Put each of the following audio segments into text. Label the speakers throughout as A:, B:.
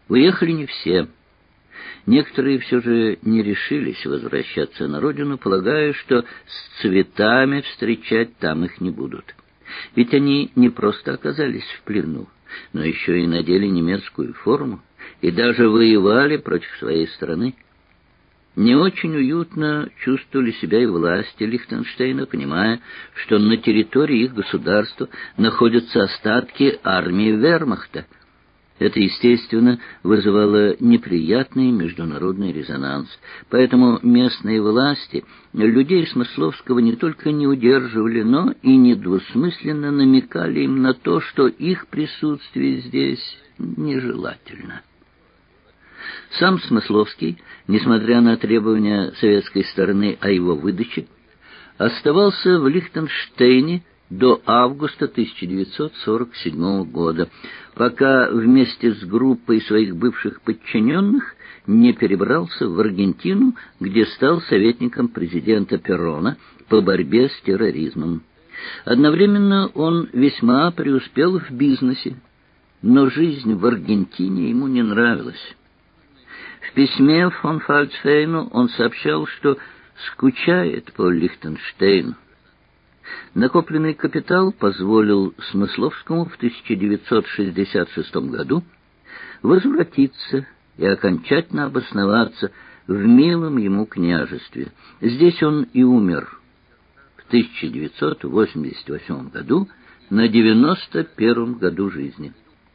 A: Уехали не все. Некоторые все же не решились возвращаться на родину, полагая, что с цветами встречать там их не будут. Ведь они не просто оказались в плену, но еще и надели немецкую форму и даже воевали против своей страны. Не очень уютно чувствовали себя и власти Лихтенштейна, понимая, что на территории их государства находятся остатки армии вермахта. Это, естественно, вызывало неприятный международный резонанс. Поэтому местные власти людей Смысловского не только не удерживали, но и недвусмысленно намекали им на то, что их присутствие здесь нежелательно. Сам Смысловский, несмотря на требования советской стороны о его выдаче, оставался в Лихтенштейне до августа 1947 года, пока вместе с группой своих бывших подчиненных не перебрался в Аргентину, где стал советником президента Перрона по борьбе с терроризмом. Одновременно он весьма преуспел в бизнесе, но жизнь в Аргентине ему не нравилась. В письме фон Фальцфейну он сообщал, что скучает по Лихтенштейну. Накопленный капитал позволил Смысловскому в 1966 году возвратиться и окончательно обосноваться в милом ему княжестве. Здесь он и умер в 1988 году, на 91-м году жизни.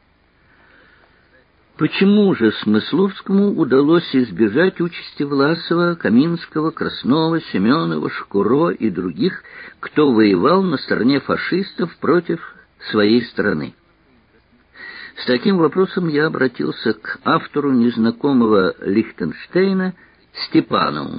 A: Почему же Смысловскому удалось избежать участи Власова, Каминского, Краснова, Семенова, Шкуро и других, кто воевал на стороне фашистов против своей страны? С таким вопросом я обратился к автору незнакомого Лихтенштейна Степанову.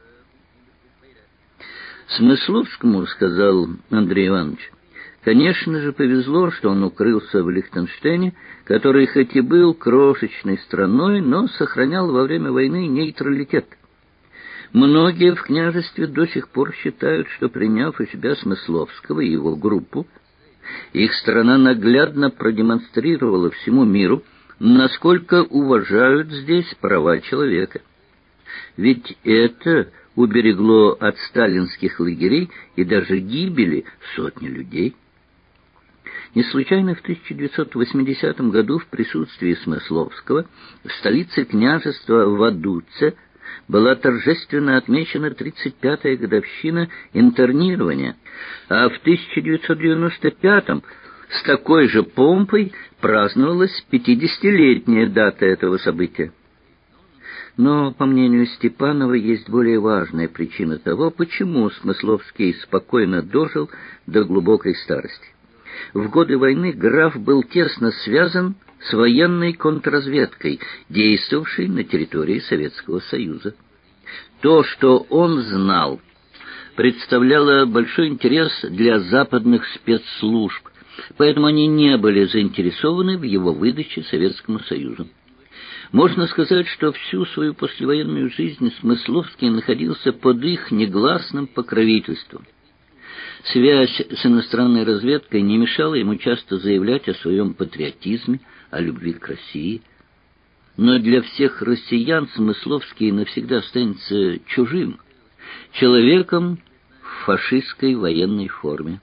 A: Смысловскому, сказал Андрей Иванович, конечно же, повезло, что он укрылся в Лихтенштейне, который хоть и был крошечной страной, но сохранял во время войны нейтралитет. Многие в княжестве до сих пор считают, что, приняв у себя Смысловского и его группу, их страна наглядно продемонстрировала всему миру, насколько уважают здесь права человека. Ведь это уберегло от сталинских лагерей и даже гибели сотни людей. Не случайно в 1980 году в присутствии Смысловского в столице княжества Вадуце была торжественно отмечена 35-я годовщина интернирования, а в 1995 с такой же помпой праздновалась 50-летняя дата этого события. Но, по мнению Степанова, есть более важная причина того, почему Смысловский спокойно дожил до глубокой старости. В годы войны граф был тесно связан с военной контрразведкой, действовавшей на территории Советского Союза. То, что он знал, представляло большой интерес для западных спецслужб, поэтому они не были заинтересованы в его выдаче Советскому Союзу. Можно сказать, что всю свою послевоенную жизнь Смысловский находился под их негласным покровительством. Связь с иностранной разведкой не мешала ему часто заявлять о своем патриотизме, о любви к России. Но для всех россиян Смысловский навсегда останется чужим, человеком в фашистской военной форме.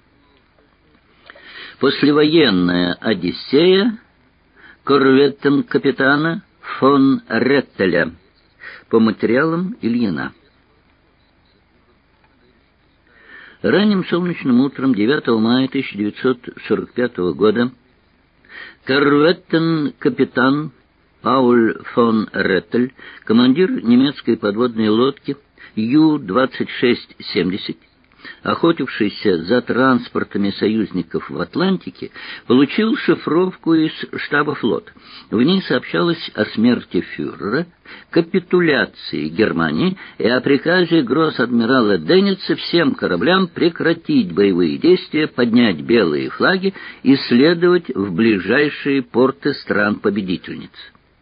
A: Послевоенная Одиссея корветтен-капитана фон Реттеля по материалам Ильина. Ранним солнечным утром 9 мая 1945 года корветтен-капитан Пауль фон Реттель, командир немецкой подводной лодки Ю-2670, охотившийся за транспортами союзников в Атлантике, получил шифровку из штаба флота. В ней сообщалось о смерти фюрера, капитуляции Германии и о приказе гросс-адмирала Денница всем кораблям прекратить боевые действия, поднять белые флаги и следовать в ближайшие порты стран-победительниц.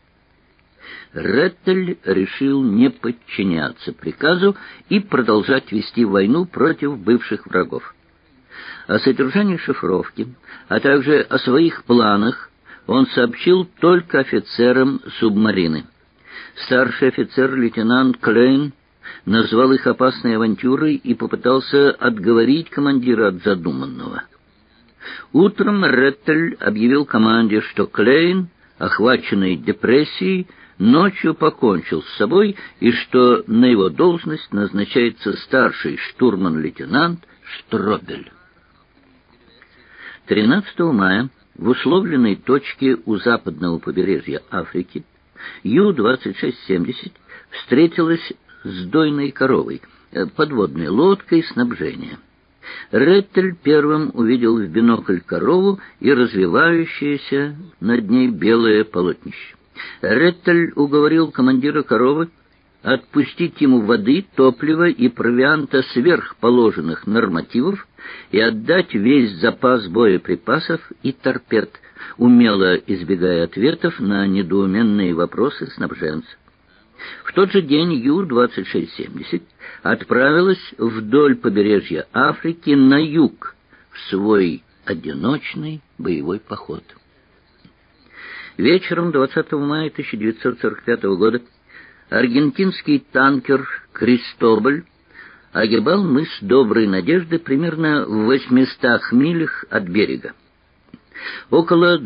A: Реттель решил не подчиняться приказу и продолжать вести войну против бывших врагов. О содержании шифровки, а также о своих планах он сообщил только офицерам субмарины. Старший офицер лейтенант Клейн назвал их опасной авантюрой и попытался отговорить командира от задуманного. Утром Реттель объявил команде, что Клейн, охваченный депрессией, ночью покончил с собой и что на его должность назначается старший штурман-лейтенант Штробель. 13 мая в условленной точке у западного побережья Африки Ю-2670 встретилась с дойной коровой, подводной лодкой снабжения. Реттель первым увидел в бинокль корову и развивающееся над ней белое полотнище. Реттель уговорил командира коровы отпустить ему воды, топлива и провианта сверх положенных нормативов и отдать весь запас боеприпасов и торпед, умело избегая ответов на недоуменные вопросы снабженца. В тот же день Ю-2670 отправилась вдоль побережья Африки на юг в свой одиночный боевой поход. Вечером 20 мая 1945 года аргентинский танкер «Кристобаль» огибал мыс Доброй Надежды примерно в 800 милях от берега. Около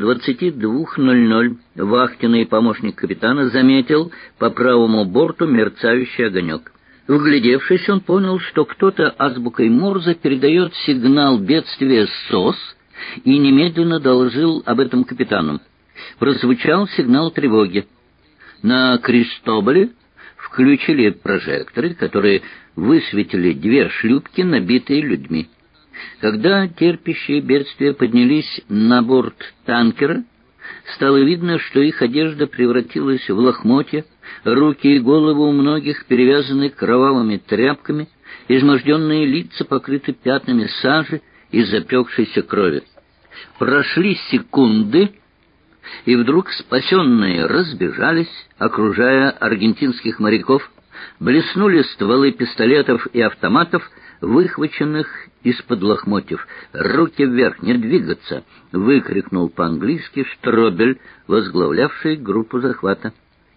A: 22:00 вахтенный помощник капитана заметил по правому борту мерцающий огонек. Вглядевшись, он понял, что кто-то азбукой Морзе передает сигнал бедствия СОС и немедленно доложил об этом капитану. Прозвучал сигнал тревоги. На Кристобале включили прожекторы, которые высветили 2 шлюпки, набитые людьми. Когда терпящие бедствия поднялись на борт танкера, стало видно, что их одежда превратилась в лохмотья, руки и головы у многих перевязаны кровавыми тряпками, изможденные лица покрыты пятнами сажи и запекшейся крови. Прошли секунды, и вдруг спасенные разбежались, окружая аргентинских моряков, блеснули стволы пистолетов и автоматов, выхваченных из-под лохмотьев. «Руки вверх, не двигаться!» — выкрикнул по-английски Штробель, возглавлявший группу захвата.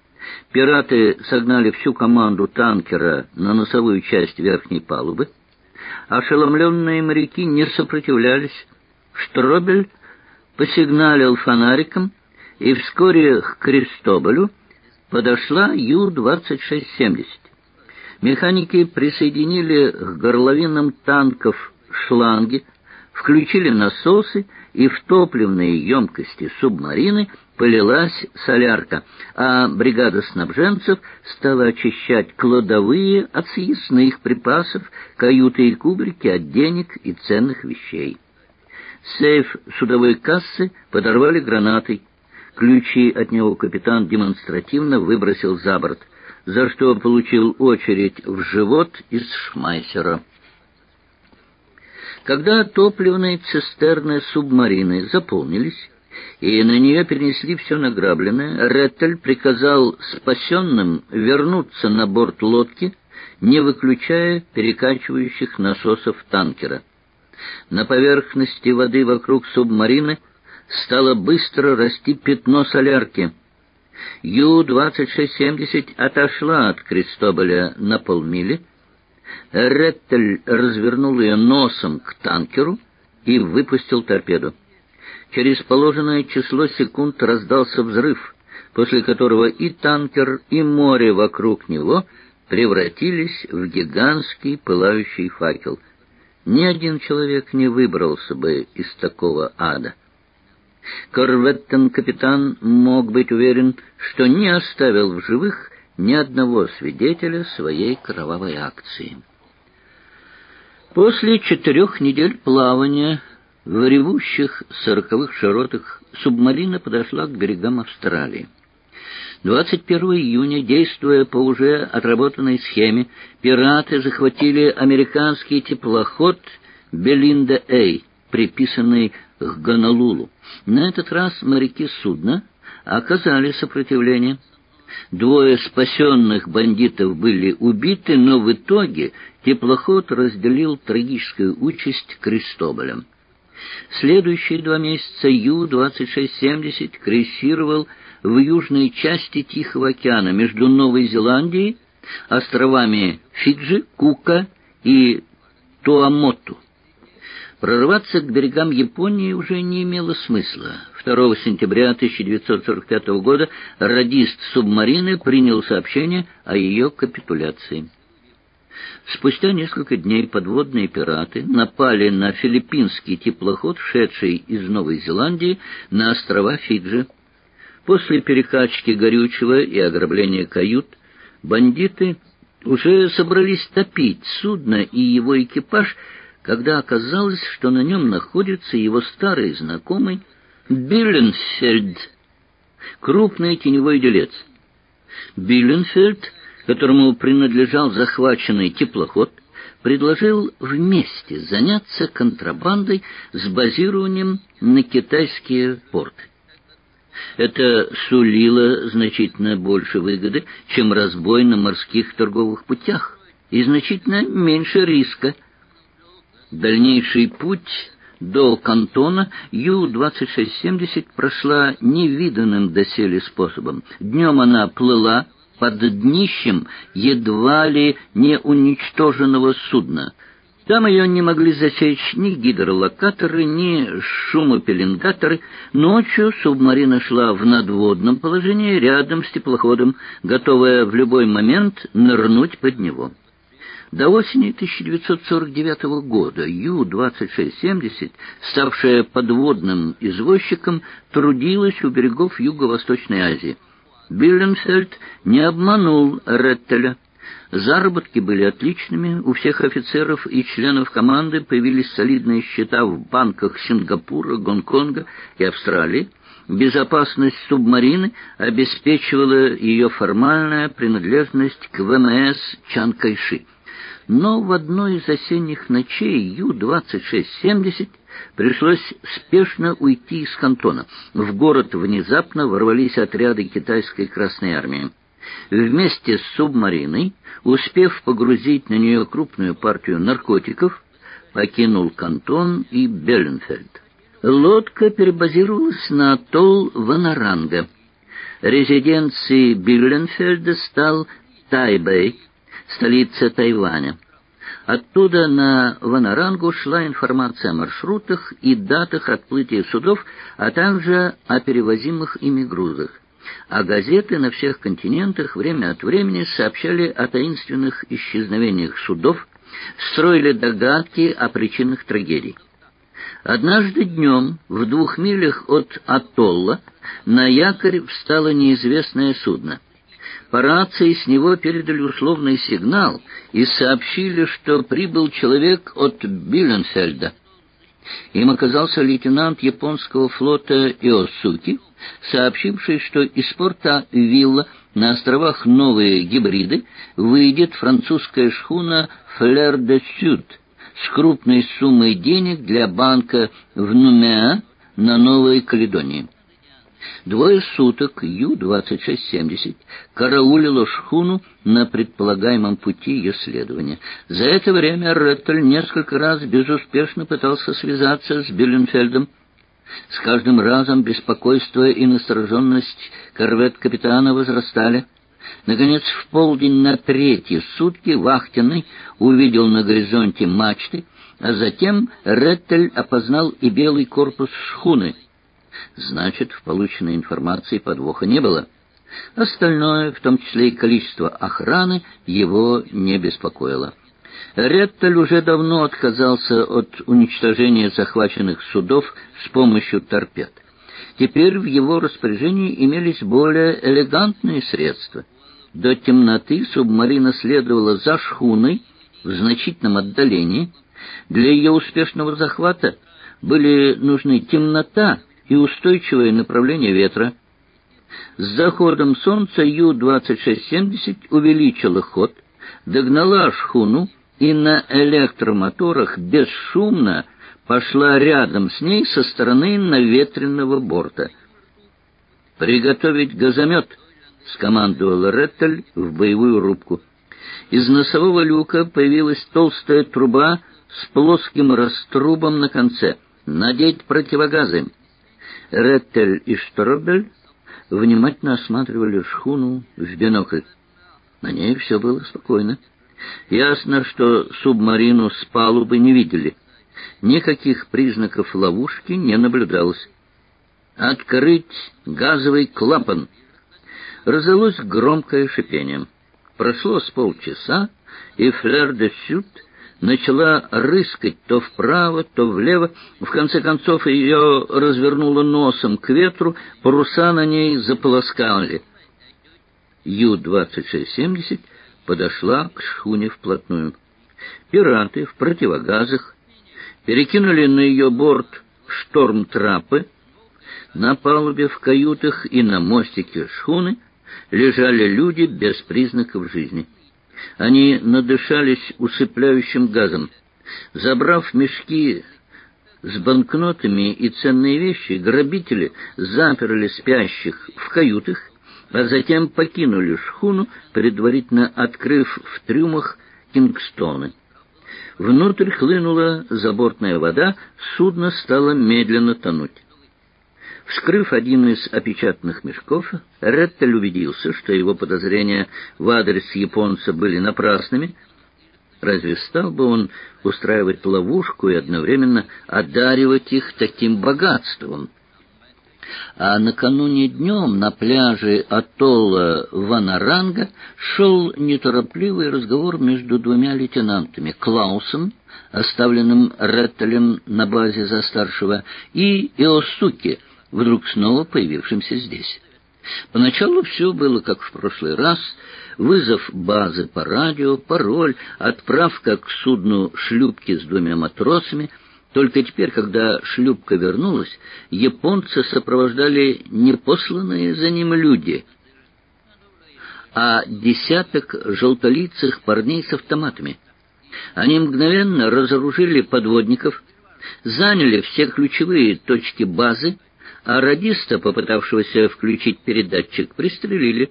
A: Пираты согнали всю команду танкера на носовую часть верхней палубы. Ошеломленные моряки не сопротивлялись. Штробель посигналил фонариком, и вскоре к Кристобалю подошла Ю-2670. Механики присоединили к горловинам танков шланги, включили насосы, и в топливные емкости субмарины полилась солярка, а бригада снабженцев стала очищать кладовые от съестных припасов, каюты и кубрики от денег и ценных вещей. Сейф судовой кассы подорвали гранатой. Ключи от него капитан демонстративно выбросил за борт, за что получил очередь в живот из шмайсера. Когда топливные цистерны субмарины заполнились, и на нее перенесли все награбленное, Реттель приказал спасенным вернуться на борт лодки, не выключая перекачивающих насосов танкера. На поверхности воды вокруг субмарины стало быстро расти пятно солярки. Ю-2670 отошла от Кристобаля на полмили. Реттель развернул ее носом к танкеру и выпустил торпеду. Через положенное число секунд раздался взрыв, после которого и танкер, и море вокруг него превратились в гигантский пылающий факел. Ни один человек не выбрался бы из такого ада. Корветтен-капитан мог быть уверен, что не оставил в живых ни одного свидетеля своей кровавой акции. После 4 недель плавания в ревущих 40-х широтах субмарина подошла к берегам Австралии. 21 июня, действуя по уже отработанной схеме, пираты захватили американский теплоход «Белинда-Эй», приписанный к Гонолулу. На этот раз моряки судна оказали сопротивление. 2 спасенных бандитов были убиты, но в итоге теплоход разделил трагическую участь Кристобаля. Следующие 2 месяца Ю-2670 крейсировал в южной части Тихого океана между Новой Зеландией, островами Фиджи, Кука и Туамоту. Прорываться к берегам Японии уже не имело смысла. 2 сентября 1945 года радист субмарины принял сообщение о ее капитуляции. Спустя несколько дней подводные пираты напали на филиппинский теплоход, шедший из Новой Зеландии на острова Фиджи. После перекачки горючего и ограбления кают бандиты уже собрались топить судно и его экипаж, когда оказалось, что на нем находится его старый знакомый Билленфельд, крупный теневой делец. Билленфельд, которому принадлежал захваченный теплоход, предложил вместе заняться контрабандой с базированием на китайские порты. Это сулило значительно больше выгоды, чем разбой на морских торговых путях, и значительно меньше риска. Дальнейший путь до Кантона Ю-2670 прошла невиданным доселе способом. Днем она плыла под днищем едва ли не уничтоженного судна. Там ее не могли засечь ни гидролокаторы, ни шумопеленгаторы. Ночью субмарина шла в надводном положении рядом с теплоходом, готовая в любой момент нырнуть под него. До осени 1949 года Ю-2670, ставшая подводным извозчиком, трудилась у берегов Юго-Восточной Азии. Билленфельд не обманул Реттеля. Заработки были отличными, у всех офицеров и членов команды появились солидные счета в банках Сингапура, Гонконга и Австралии. Безопасность субмарины обеспечивала ее формальная принадлежность к ВМС Чан Кайши. Но в одной из осенних ночей Ю-2670 пришлось спешно уйти из Кантона. В город внезапно ворвались отряды китайской Красной Армии. Вместе с субмариной, успев погрузить на нее крупную партию наркотиков, покинул Кантон и Билленфельд. Лодка перебазировалась на атолл Ванаранга. Резиденцией Билленфельда стал Тайбэй, столица Тайваня. Оттуда на Ванарангу шла информация о маршрутах и датах отплытия судов, а также о перевозимых ими грузах. А газеты на всех континентах время от времени сообщали о таинственных исчезновениях судов, строили догадки о причинах трагедий. Однажды днем в 2 милях от атолла на якорь встало неизвестное судно. По рации с него передали условный сигнал и сообщили, что прибыл человек от Билленфельда. Им оказался лейтенант японского флота Иосуки, сообщивший, что из порта Вилла на островах Новые Гибриды выйдет французская шхуна «Флер де Сюд» с крупной суммой денег для банка в Нумеа на Новой Каледонии. 2 суток Ю-2670 караулила шхуну на предполагаемом пути ее следования. За это время Реттель несколько раз безуспешно пытался связаться с Билленфельдом. С каждым разом беспокойство и настороженность корвет-капитана возрастали. Наконец, в полдень на 3-е сутки вахтенный увидел на горизонте мачты, а затем Реттель опознал и белый корпус шхуны. Значит, в полученной информации подвоха не было. Остальное, в том числе и количество охраны, его не беспокоило. Реттель уже давно отказался от уничтожения захваченных судов с помощью торпед. Теперь в его распоряжении имелись более элегантные средства. До темноты субмарина следовала за шхуной в значительном отдалении. Для ее успешного захвата были нужны темнота и устойчивое направление ветра. С заходом солнца Ю-2670 увеличила ход, догнала шхуну и на электромоторах бесшумно пошла рядом с ней со стороны наветренного борта. «Приготовить газомет!» — скомандовал Реттель в боевую рубку. Из носового люка появилась толстая труба с плоским раструбом на конце. Надеть противогазы. Реттель и Штробель внимательно осматривали шхуну в бинокль. На ней все было спокойно. Ясно, что субмарину с палубы не видели. Никаких признаков ловушки не наблюдалось. «Открыть газовый клапан!» Раздалось громкое шипение. Прошло с полчаса, и Флер де Сют начала рыскать то вправо, то влево. В конце концов ее развернуло носом к ветру, паруса на ней заполоскали. Ю-2670 подошла к шхуне вплотную. Пираты в противогазах перекинули на ее борт штормтрапы. На палубе, в каютах и на мостике шхуны лежали люди без признаков жизни. Они надышались усыпляющим газом. Забрав мешки с банкнотами и ценные вещи, грабители заперли спящих в каютах, а затем покинули шхуну, предварительно открыв в трюмах кингстоны. Внутрь хлынула забортная вода, судно стало медленно тонуть. Вскрыв один из опечатанных мешков, Реттель убедился, что его подозрения в адрес японца были напрасными. Разве стал бы он устраивать ловушку и одновременно одаривать их таким богатством? А накануне днем на пляже атолла Ванаранга шел неторопливый разговор между двумя лейтенантами — Клаусом, оставленным Реттелем на базе за старшего, и Иосуке, вдруг снова появившимся здесь. Поначалу все было как в прошлый раз: вызов базы по радио, пароль, отправка к судну шлюпки с двумя матросами. Только теперь, когда шлюпка вернулась, японцы сопровождали не посланные за ним люди, а десяток желтолицых парней с автоматами. Они мгновенно разоружили подводников, заняли все ключевые точки базы, а радиста, попытавшегося включить передатчик, пристрелили.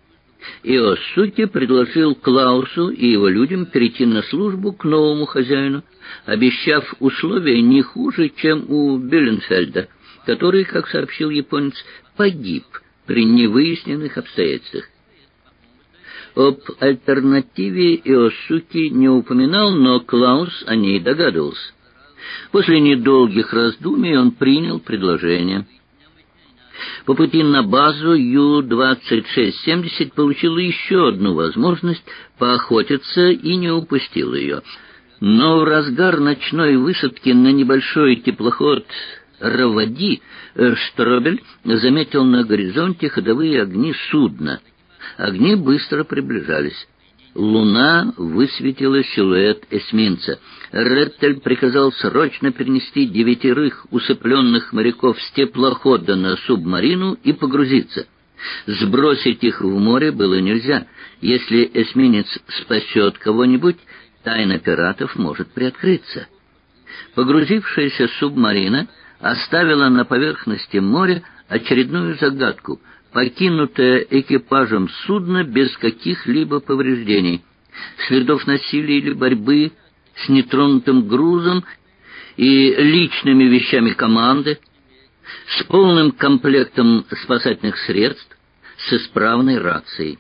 A: Иосуке предложил Клаусу и его людям перейти на службу к новому хозяину, обещав условия не хуже, чем у Белленфельда, который, как сообщил японец, погиб при невыясненных обстоятельствах. Об альтернативе Иосуке не упоминал, но Клаус о ней догадывался. После недолгих раздумий он принял предложение. По пути на базу Ю-2670 получила еще одну возможность поохотиться и не упустила ее. Но в разгар ночной высадки на небольшой теплоход Равади Штробель заметил на горизонте ходовые огни судна. Огни быстро приближались. Луна высветила силуэт эсминца. Реттель приказал срочно перенести 9 усыпленных моряков с теплохода на субмарину и погрузиться. Сбросить их в море было нельзя. Если эсминец спасет кого-нибудь, тайна пиратов может приоткрыться. Погрузившаяся субмарина оставила на поверхности моря очередную загадку — покинутое экипажем судно без каких-либо повреждений, следов насилия или борьбы с нетронутым грузом и личными вещами команды, с полным комплектом спасательных средств, с исправной рацией.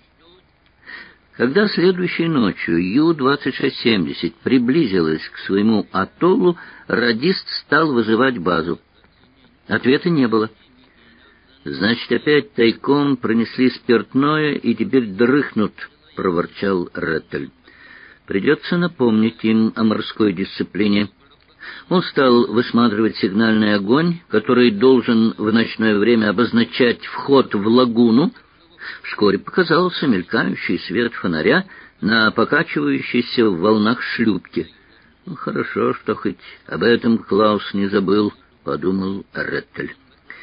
A: Когда следующей ночью Ю-2670 приблизилась к своему атоллу, радист стал вызывать базу. Ответа не было. «Значит, опять тайком пронесли спиртное и теперь дрыхнут», — проворчал Реттель. «Придется напомнить им о морской дисциплине». Он стал высматривать сигнальный огонь, который должен в ночное время обозначать вход в лагуну. Вскоре показался мелькающий свет фонаря на покачивающейся в волнах шлюпке. «Ну, хорошо, что хоть об этом Клаус не забыл», — подумал Реттель.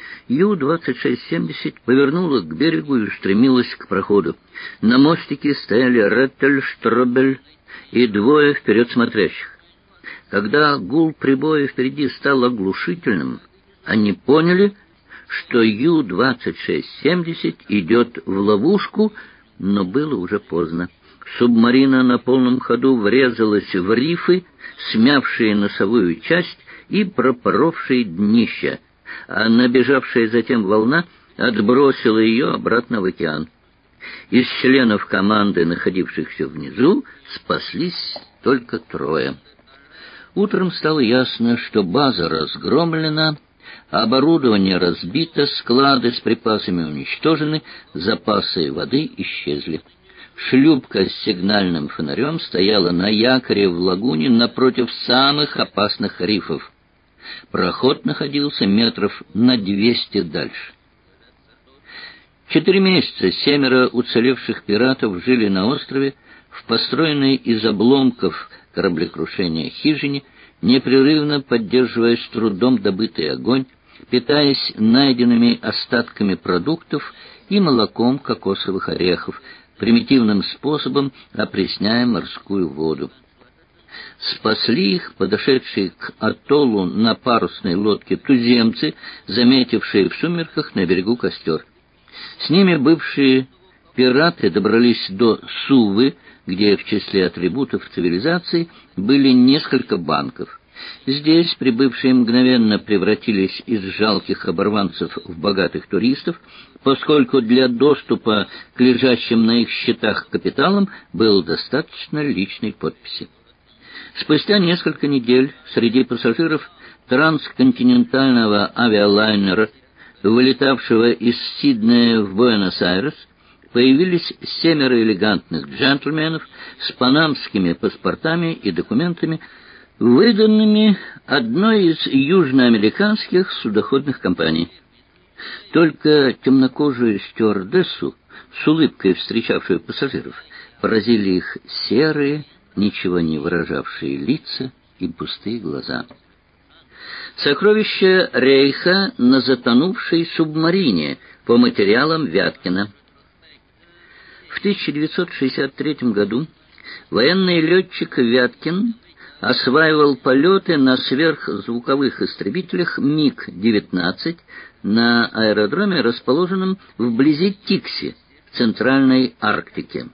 A: Ю-2670 повернула к берегу и устремилась к проходу. На мостике стояли Реттель, Штробель и 2 вперед смотрящих. Когда гул прибоя впереди стал оглушительным, они поняли, что Ю-2670 идет в ловушку, но было уже поздно. Субмарина на полном ходу врезалась в рифы, смявшие носовую часть, и пропоровшей днище, а набежавшая затем волна отбросила ее обратно в океан. Из членов команды, находившихся внизу, спаслись только 3. Утром стало ясно, что база разгромлена, оборудование разбито, склады с припасами уничтожены, запасы воды исчезли. Шлюпка с сигнальным фонарем стояла на якоре в лагуне напротив самых опасных рифов. Проход находился метров на 200 дальше. 4 месяца 7 уцелевших пиратов жили на острове в построенной из обломков кораблекрушения хижине, непрерывно поддерживая с трудом добытый огонь, питаясь найденными остатками продуктов и молоком кокосовых орехов, примитивным способом опресняя морскую воду. Спасли их подошедшие к атоллу на парусной лодке туземцы, заметившие в сумерках на берегу костер. С ними бывшие пираты добрались до Сувы, где в числе атрибутов цивилизации были несколько банков. Здесь прибывшие мгновенно превратились из жалких оборванцев в богатых туристов, поскольку для доступа к лежащим на их счетах капиталам было достаточно личной подписи. Спустя несколько недель среди пассажиров трансконтинентального авиалайнера, вылетавшего из Сиднея в Буэнос-Айрес, появились 7 элегантных джентльменов с панамскими паспортами и документами, выданными одной из южноамериканских судоходных компаний. Только темнокожую стюардессу, с улыбкой встречавшую пассажиров, поразили их серые, ничего не выражавшие лица и пустые глаза. Сокровища Рейха на затонувшей субмарине по материалам Вяткина. В 1963 году военный летчик Вяткин осваивал полеты на сверхзвуковых истребителях МиГ-19 на аэродроме, расположенном вблизи Тикси, в Центральной Арктике.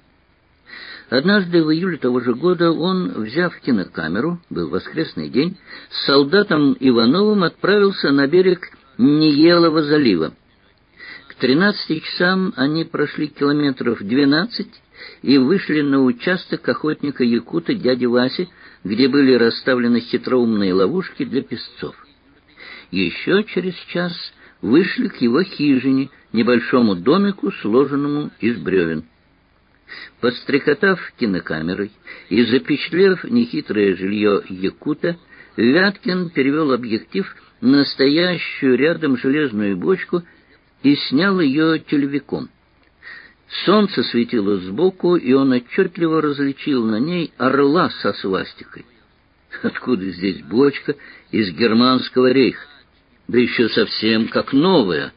A: Однажды в июле того же года он, взяв кинокамеру, был воскресный день, с солдатом Ивановым отправился на берег Ниелова залива. К 13 часам они прошли километров 12 и вышли на участок охотника-якута дяди Васи, где были расставлены хитроумные ловушки для песцов. Еще через час вышли к его хижине, небольшому домику, сложенному из бревен. Подстрекотав кинокамерой и запечатлев нехитрое жилье якута, Вяткин перевел объектив на стоящую рядом железную бочку и снял ее телевиком. Солнце светило сбоку, и он отчетливо различил на ней орла со свастикой. Откуда здесь бочка из германского рейха? Да еще совсем как новая.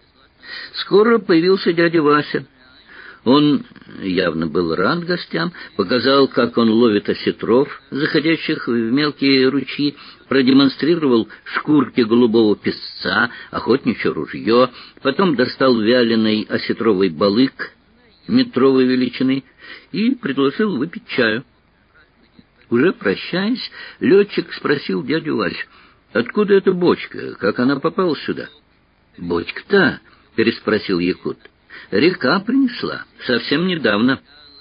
A: Скоро появился дядя Вася. Он явно был рад гостям, показал, как он ловит осетров, заходящих в мелкие ручьи, продемонстрировал шкурки голубого песца, охотничье ружье, потом достал вяленый осетровый балык метровой величины и предложил выпить чаю. Уже прощаясь, летчик спросил дядю Васю: «Откуда эта бочка? Как она попала сюда?» «Бочка-то?» — переспросил якут. «Река принесла. Совсем недавно».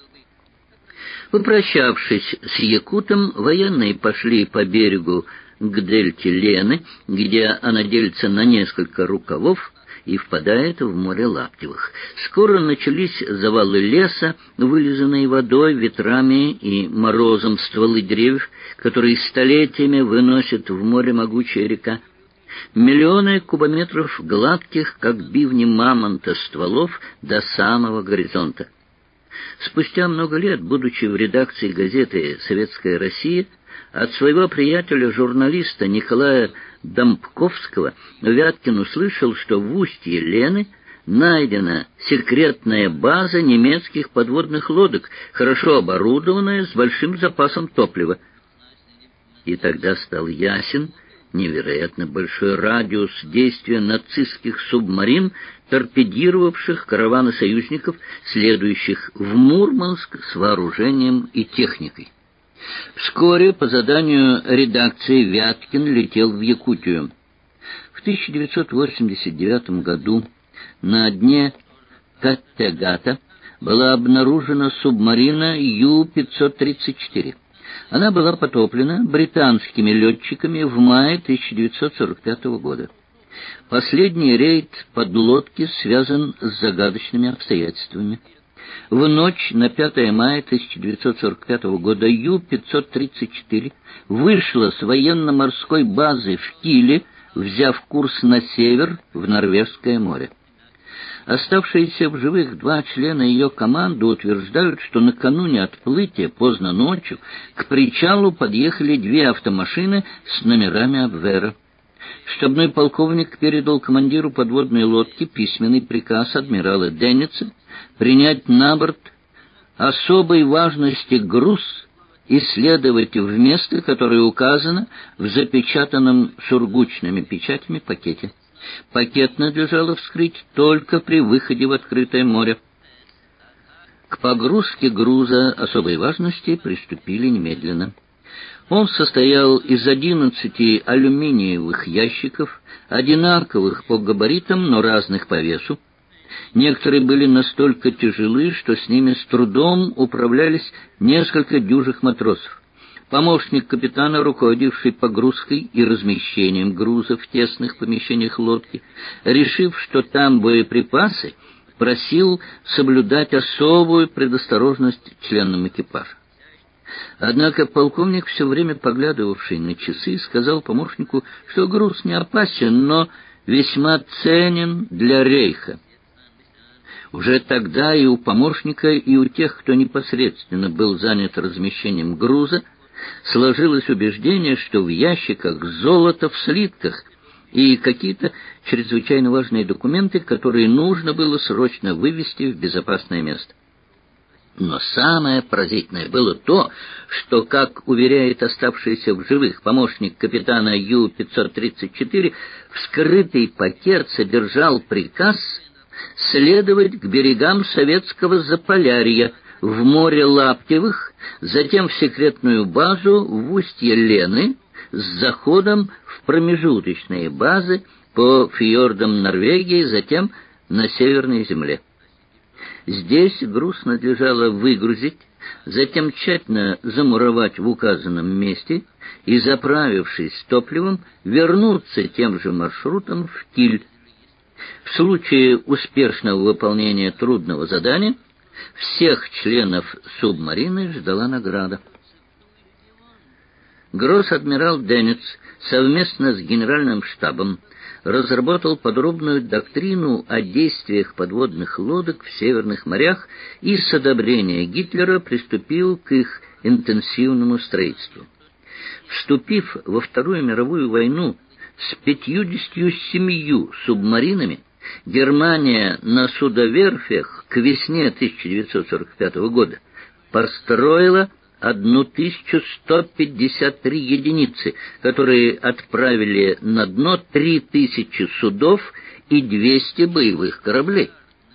A: Попрощавшись с якутом, военные пошли по берегу к дельте Лены, где она делится на несколько рукавов и впадает в море Лаптевых. Скоро начались завалы леса, вылизанные водой, ветрами и морозом стволы деревьев, которые столетиями выносит в море могучая река. Миллионы кубометров гладких, как бивни мамонта, стволов до самого горизонта. Спустя много лет, будучи в редакции газеты «Советская Россия», от своего приятеля-журналиста Николая Домбковского Вяткин услышал, что в устье Лены найдена секретная база немецких подводных лодок, хорошо оборудованная, с большим запасом топлива. И тогда стал ясен невероятно большой радиус действия нацистских субмарин, торпедировавших караваны союзников, следующих в Мурманск с вооружением и техникой. Вскоре по заданию редакции Вяткин летел в Якутию. В 1989 году на дне Каттегата была обнаружена субмарина Ю-534. Она была потоплена британскими летчиками в мае 1945 года. Последний рейд подлодки связан с загадочными обстоятельствами. В ночь на 5 мая 1945 года Ю-534 вышла с военно-морской базы в Киле, взяв курс на север в Норвежское море. Оставшиеся в живых два члена ее команды утверждают, что накануне отплытия поздно ночью к причалу подъехали две автомашины с номерами Абвера. Штабной полковник передал командиру подводной лодки письменный приказ адмирала Денниса принять на борт особой важности груз и следовать в место, которое указано в запечатанном сургучными печатями пакете. Пакет надлежало вскрыть только при выходе в открытое море. К погрузке груза особой важности приступили немедленно. Он состоял из 11 алюминиевых ящиков, одинаковых по габаритам, но разных по весу. Некоторые были настолько тяжелы, что с ними с трудом управлялись несколько дюжих матросов. Помощник капитана, руководивший погрузкой и размещением груза в тесных помещениях лодки, решив, что там боеприпасы, просил соблюдать особую предосторожность членам экипажа. Однако полковник, все время поглядывавший на часы, сказал помощнику, что груз не опасен, но весьма ценен для рейха. Уже тогда и у помощника, и у тех, кто непосредственно был занят размещением груза, сложилось убеждение, что в ящиках золото в слитках и какие-то чрезвычайно важные документы, которые нужно было срочно вывести в безопасное место. Но самое поразительное было то, что, как уверяет оставшийся в живых помощник капитана Ю-534, вскрытый пакет содержал приказ следовать к берегам советского Заполярья, в море Лаптевых, затем в секретную базу в устье Лены с заходом в промежуточные базы по фьордам Норвегии, затем на Северной земле. Здесь груз надлежало выгрузить, затем тщательно замуровать в указанном месте и, заправившись топливом, вернуться тем же маршрутом в Киль. В случае успешного выполнения трудного задания всех членов субмарины ждала награда. Гросс-адмирал Денниц совместно с генеральным штабом разработал подробную доктрину о действиях подводных лодок в северных морях и с одобрения Гитлера приступил к их интенсивному строительству. Вступив во Вторую мировую войну с 57 субмаринами, Германия на судоверфях к весне 1945 года построила 1153 единицы, которые отправили на дно 3000 судов и 200 боевых кораблей.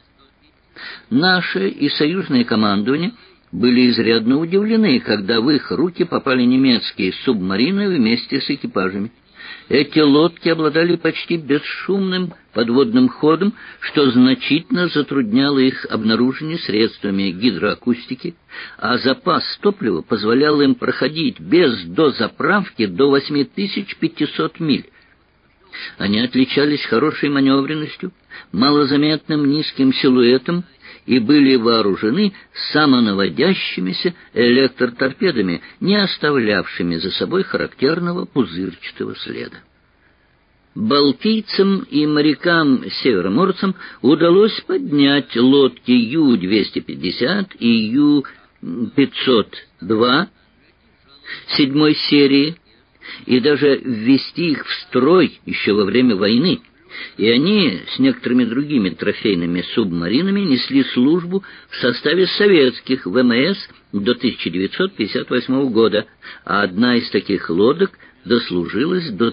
A: Наше и союзное командование были изрядно удивлены, когда в их руки попали немецкие субмарины вместе с экипажами. Эти лодки обладали почти бесшумным подводным ходом, что значительно затрудняло их обнаружение средствами гидроакустики, а запас топлива позволял им проходить без дозаправки до 8500 миль. Они отличались хорошей маневренностью, малозаметным низким силуэтом и были вооружены самонаводящимися электроторпедами, не оставлявшими за собой характерного пузырчатого следа. Балтийцам и морякам-североморцам удалось поднять лодки Ю-250 и Ю-502 седьмой серии и даже ввести их в строй еще во время войны, и они с некоторыми другими трофейными субмаринами несли службу в составе советских ВМС до 1958 года, а одна из таких лодок дослужилась до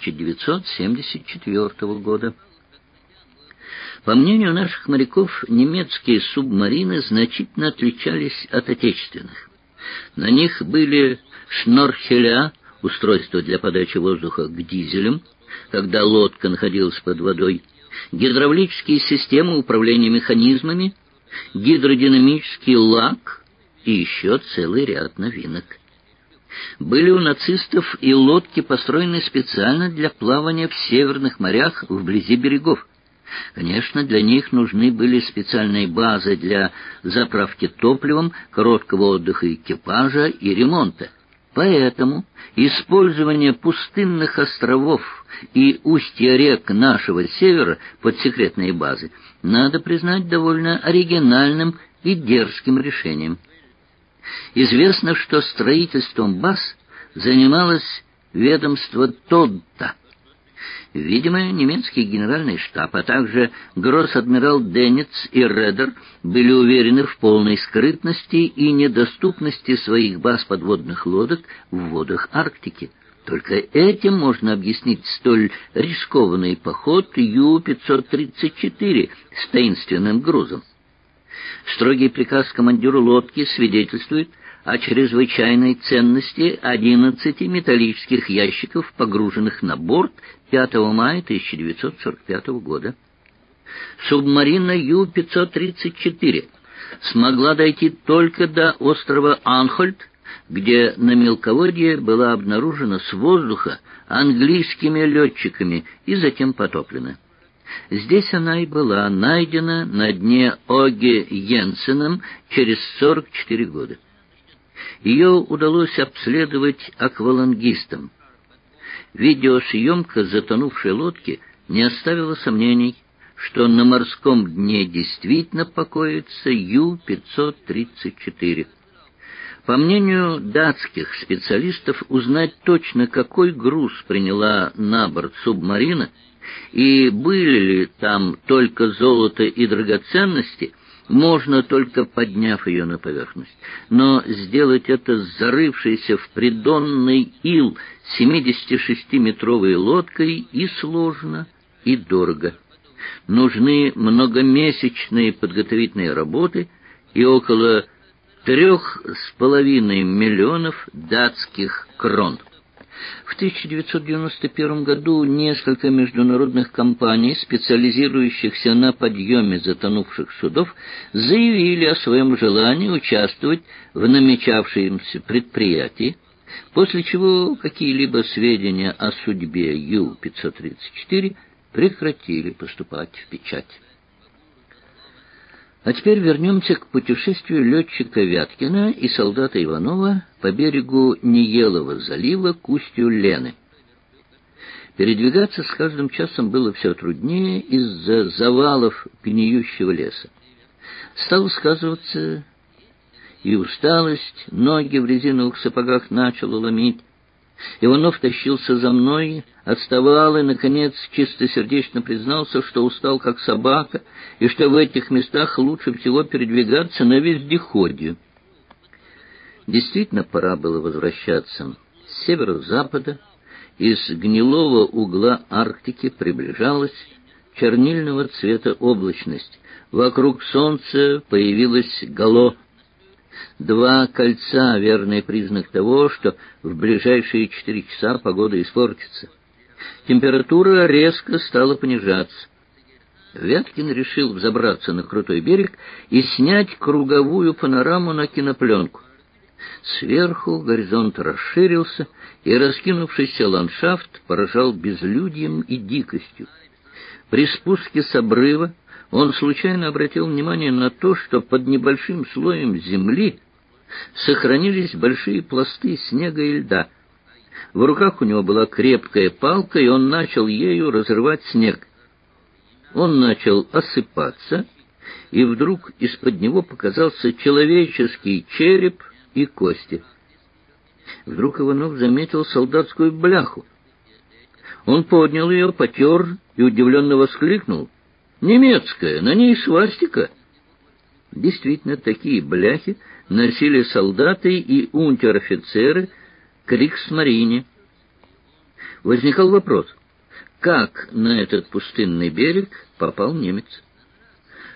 A: 1974 года. По мнению наших моряков, немецкие субмарины значительно отличались от отечественных. На них были шнорхеля, устройство для подачи воздуха к дизелям, когда лодка находилась под водой, гидравлические системы управления механизмами, гидродинамический лак и еще целый ряд новинок. Были у нацистов и лодки, построенные специально для плавания в северных морях вблизи берегов. Конечно, для них нужны были специальные базы для заправки топливом, короткого отдыха экипажа и ремонта. Поэтому использование пустынных островов и устья рек нашего севера под секретные базы надо признать довольно оригинальным и дерзким решением. Известно, что строительством баз занималось ведомство Тодда. Видимо, немецкий генеральный штаб, а также гросс-адмирал Денниц и Редер были уверены в полной скрытности и недоступности своих баз подводных лодок в водах Арктики. Только этим можно объяснить столь рискованный поход Ю-534 с таинственным грузом. Строгий приказ командиру лодки свидетельствует о чрезвычайной ценности 11 металлических ящиков, погруженных на борт 5 мая 1945 года. Субмарина Ю-534 смогла дойти только до острова Анхольд, где на мелководье была обнаружена с воздуха английскими летчиками и затем потоплена. Здесь она и была найдена на дне Оге Йенсеном через 44 года. Ее удалось обследовать аквалангистам. Видеосъемка затонувшей лодки не оставила сомнений, что на морском дне действительно покоится Ю-534. По мнению датских специалистов, узнать точно, какой груз приняла на борт субмарина и были ли там только золото и драгоценности, можно только подняв ее на поверхность. Но сделать это с зарывшейся в придонный ил 76-метровой лодкой и сложно, и дорого. Нужны многомесячные подготовительные работы и около 3,5 миллионов датских крон. В 1991 году несколько международных компаний, специализирующихся на подъеме затонувших судов, заявили о своем желании участвовать в намечавшемся предприятии, после чего какие-либо сведения о судьбе Ю-534 прекратили поступать в печать. А теперь вернемся к путешествию летчика Вяткина и солдата Иванова по берегу Ниелова залива к устью Лены. Передвигаться с каждым часом было все труднее из-за завалов гниющего леса. Стала сказываться и усталость, ноги в резиновых сапогах начало ломить. Иванов тащился за мной, отставал и, наконец, чистосердечно признался, что устал как собака, и что в этих местах лучше всего передвигаться на вездеходе. Действительно, пора было возвращаться. С северо-запада, из гнилого угла Арктики приближалась чернильного цвета облачность. Вокруг солнца появилось гало. 2 кольца — верный признак того, что в ближайшие 4 часа погода испортится. Температура резко стала понижаться. Вяткин решил взобраться на крутой берег и снять круговую панораму на кинопленку. Сверху горизонт расширился, и раскинувшийся ландшафт поражал безлюдьем и дикостью. При спуске с обрыва он случайно обратил внимание на то, что под небольшим слоем земли сохранились большие пласты снега и льда. В руках у него была крепкая палка, и он начал ею разрывать снег. Он начал осыпаться, и вдруг из-под него показался человеческий череп и кости. Вдруг Иванов заметил солдатскую бляху. Он поднял ее, потер и удивленно воскликнул: «Немецкая, на ней свастика!» Действительно, такие бляхи носили солдаты и унтер-офицеры Кригсмарине. Возникал вопрос, как на этот пустынный берег попал немец?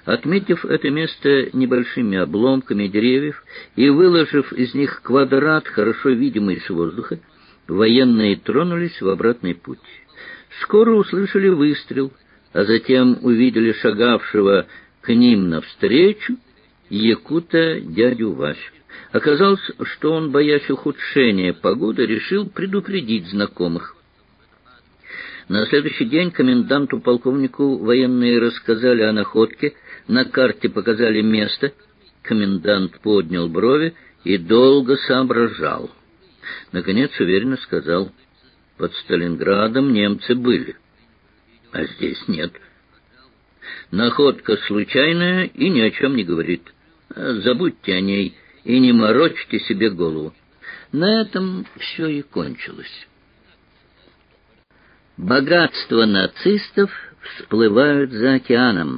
A: Отметив это место небольшими обломками деревьев и выложив из них квадрат, хорошо видимый с воздуха, военные тронулись в обратный путь. Скоро услышали выстрел, а затем увидели шагавшего к ним навстречу якута дядю Васю. Оказалось, что он, боясь ухудшения погоды, решил предупредить знакомых. На следующий день коменданту-полковнику военные рассказали о находке, на карте показали место. Комендант поднял брови и долго соображал. Наконец уверенно сказал: под Сталинградом немцы были, а здесь нет. Находка случайная и ни о чем не говорит. Забудьте о ней и не морочьте себе голову. На этом все и кончилось. Богатства нацистов всплывают за океаном.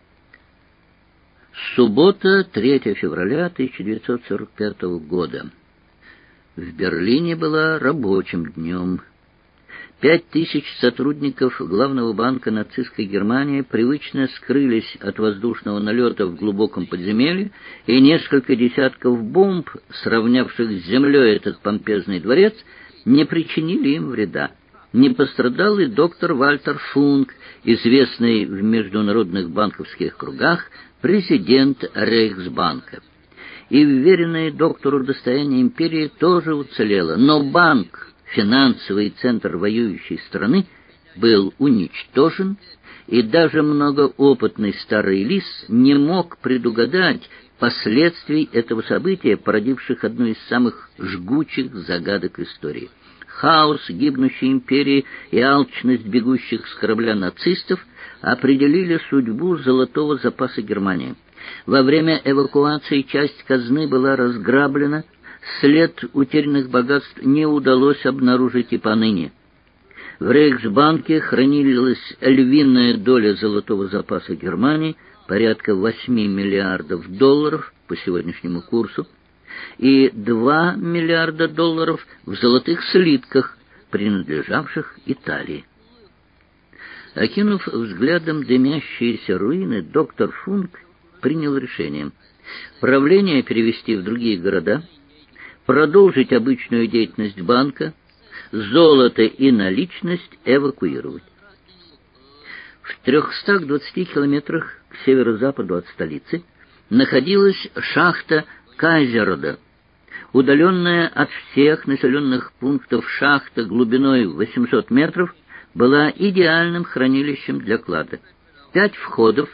A: Суббота, 3 февраля 1945 года. В Берлине была рабочим днем. 5000 сотрудников главного банка нацистской Германии привычно скрылись от воздушного налета в глубоком подземелье, и несколько десятков бомб, сравнявших с землей этот помпезный дворец, не причинили им вреда. Не пострадал и доктор Вальтер Функ, известный в международных банковских кругах президент Рейхсбанка. И вверенное доктору достояние империи тоже уцелело, но банк, финансовый центр воюющей страны, был уничтожен, и даже многоопытный старый лис не мог предугадать последствий этого события, породивших одну из самых жгучих загадок истории. Хаос гибнущей империи и алчность бегущих с корабля нацистов определили судьбу золотого запаса Германии. Во время эвакуации часть казны была разграблена, след утерянных богатств не удалось обнаружить и поныне. В Рейхсбанке хранилась львиная доля золотого запаса Германии, порядка 8 миллиардов долларов по сегодняшнему курсу, и 2 миллиарда долларов в золотых слитках, принадлежавших Италии. Окинув взглядом дымящиеся руины, доктор Функ принял решение правление перевести в другие города, продолжить обычную деятельность банка, золото и наличность эвакуировать. В 320 километрах к северо-западу от столицы находилась шахта Кайзерода. Удаленная от всех населенных пунктов шахта глубиной 800 метров была идеальным хранилищем для клада. 5 входов,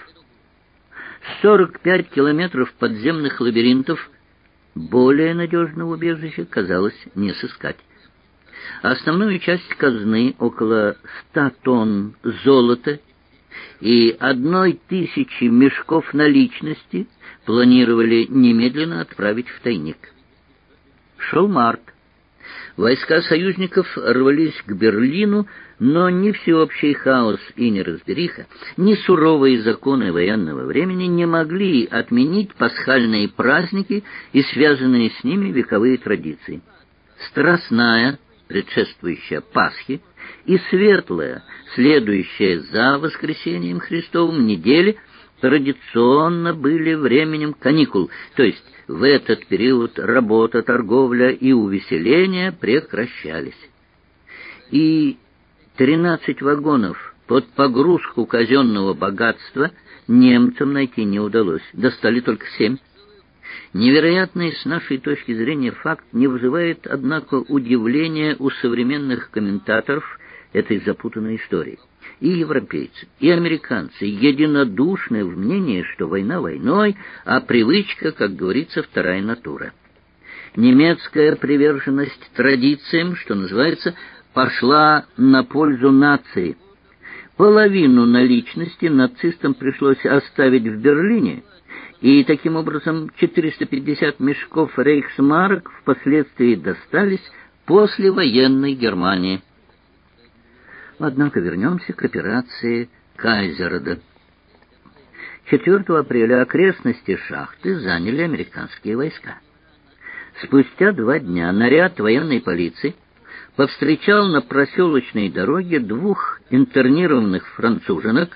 A: 45 километров подземных лабиринтов. Более надежного убежища, казалось, не сыскать. Основную часть казны, около 100 тонн золота и 1000 мешков наличности, планировали немедленно отправить в тайник. Шел март. Войска союзников рвались к Берлину, но ни всеобщий хаос и неразбериха, ни суровые законы военного времени не могли отменить пасхальные праздники и связанные с ними вековые традиции. Страстная, предшествующая Пасхе, и светлая, следующая за воскресением Христовым недели, традиционно были временем каникул, то есть в этот период работа, торговля и увеселения прекращались. И 13 вагонов под погрузку казенного богатства немцам найти не удалось, достали только 7. Невероятный с нашей точки зрения факт не вызывает, однако, удивления у современных комментаторов этой запутанной истории. И европейцы, и американцы единодушны в мнении, что война войной, а привычка, как говорится, вторая натура. Немецкая приверженность традициям, что называется, пошла на пользу нации. Половину наличности нацистам пришлось оставить в Берлине, и таким образом 450 мешков рейхсмарок впоследствии достались послевоенной Германии. Однако вернемся к операции Кайзерода. 4 апреля окрестности шахты заняли американские войска. Спустя 2 дня наряд военной полиции повстречал на проселочной дороге 2 интернированных француженок,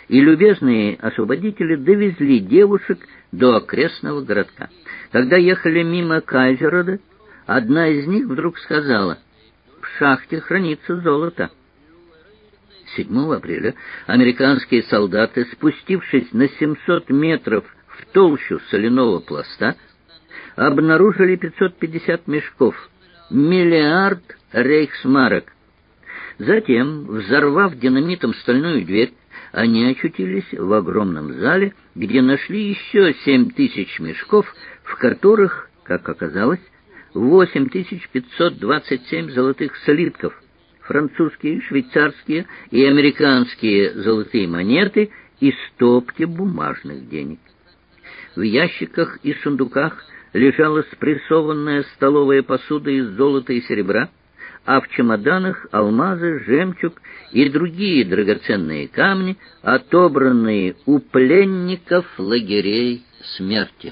A: и любезные освободители довезли девушек до окрестного городка. Когда ехали мимо Кайзерода, одна из них вдруг сказала: «В шахте хранится золото». 7 апреля американские солдаты, спустившись на 700 метров в толщу соляного пласта, обнаружили 550 мешков, миллиард рейхсмарок. Затем, взорвав динамитом стальную дверь, они очутились в огромном зале, где нашли еще 7000 мешков, в которых, как оказалось, 8527 золотых слитков, французские, швейцарские и американские золотые монеты и стопки бумажных денег. В ящиках и сундуках лежала спрессованная столовая посуда из золота и серебра, а в чемоданах алмазы, жемчуг и другие драгоценные камни, отобранные у пленников лагерей смерти.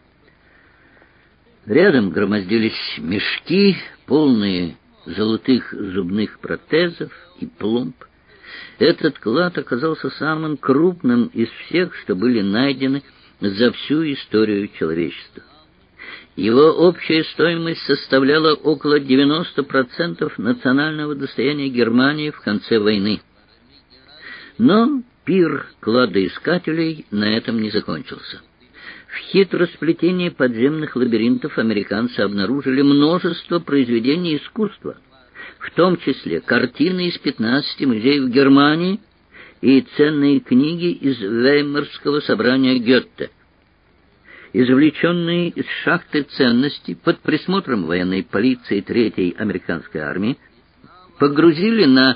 A: Рядом громоздились мешки, полные золотых зубных протезов и пломб. Этот клад оказался самым крупным из всех, что были найдены за всю историю человечества. Его общая стоимость составляла около 90% национального достояния Германии в конце войны. Но пир кладоискателей на этом не закончился. В хитросплетении подземных лабиринтов американцы обнаружили множество произведений искусства, в том числе картины из 15 музеев Германии и ценные книги из Веймарского собрания Гёте. Извлеченные из шахты ценности под присмотром военной полиции 3-й американской армии погрузили на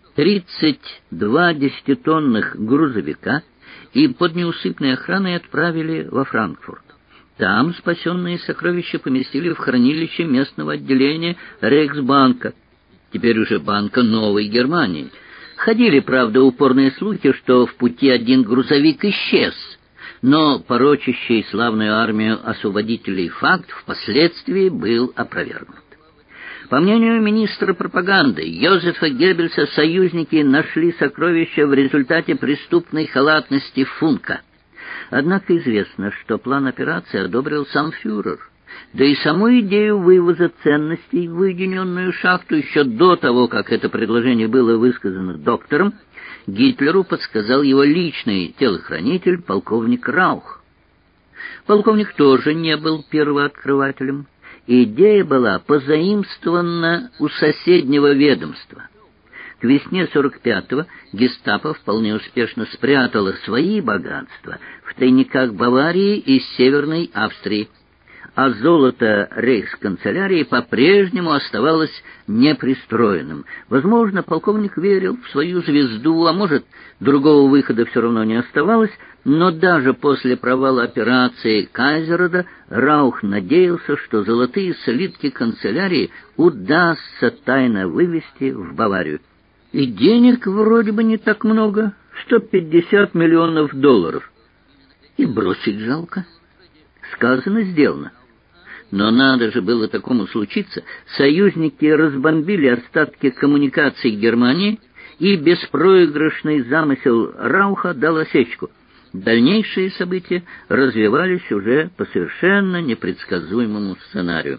A: 32 десятитонных грузовика и под неусыпной охраной отправили во Франкфурт. Там спасенные сокровища поместили в хранилище местного отделения Рейхсбанка, теперь уже Банка Новой Германии. Ходили, правда, упорные слухи, что в пути один грузовик исчез, но порочащий славную армию освободителей факт впоследствии был опровергнут. По мнению министра пропаганды Йозефа Геббельса, союзники нашли сокровища в результате преступной халатности Функа. Однако известно, что план операции одобрил сам фюрер, да и саму идею вывоза ценностей в уединенную шахту еще до того, как это предложение было высказано доктором, Гитлеру подсказал его личный телохранитель, полковник Раух. Полковник тоже не был первооткрывателем. Идея была позаимствована у соседнего ведомства. К весне 45-го гестапо вполне успешно спрятало свои богатства в тайниках Баварии и Северной Австрии, а золото рейхсканцелярии по-прежнему оставалось непристроенным. Возможно, полковник верил в свою звезду, а может, другого выхода все равно не оставалось, но даже после провала операции Кайзерода Раух надеялся, что золотые слитки канцелярии удастся тайно вывести в Баварию. И денег вроде бы не так много, 150 миллионов долларов. И бросить жалко. Сказано, сделано. Но надо же было такому случиться. Союзники разбомбили остатки коммуникаций Германии, и беспроигрышный замысел Рауха дал осечку. Дальнейшие события развивались уже по совершенно непредсказуемому сценарию.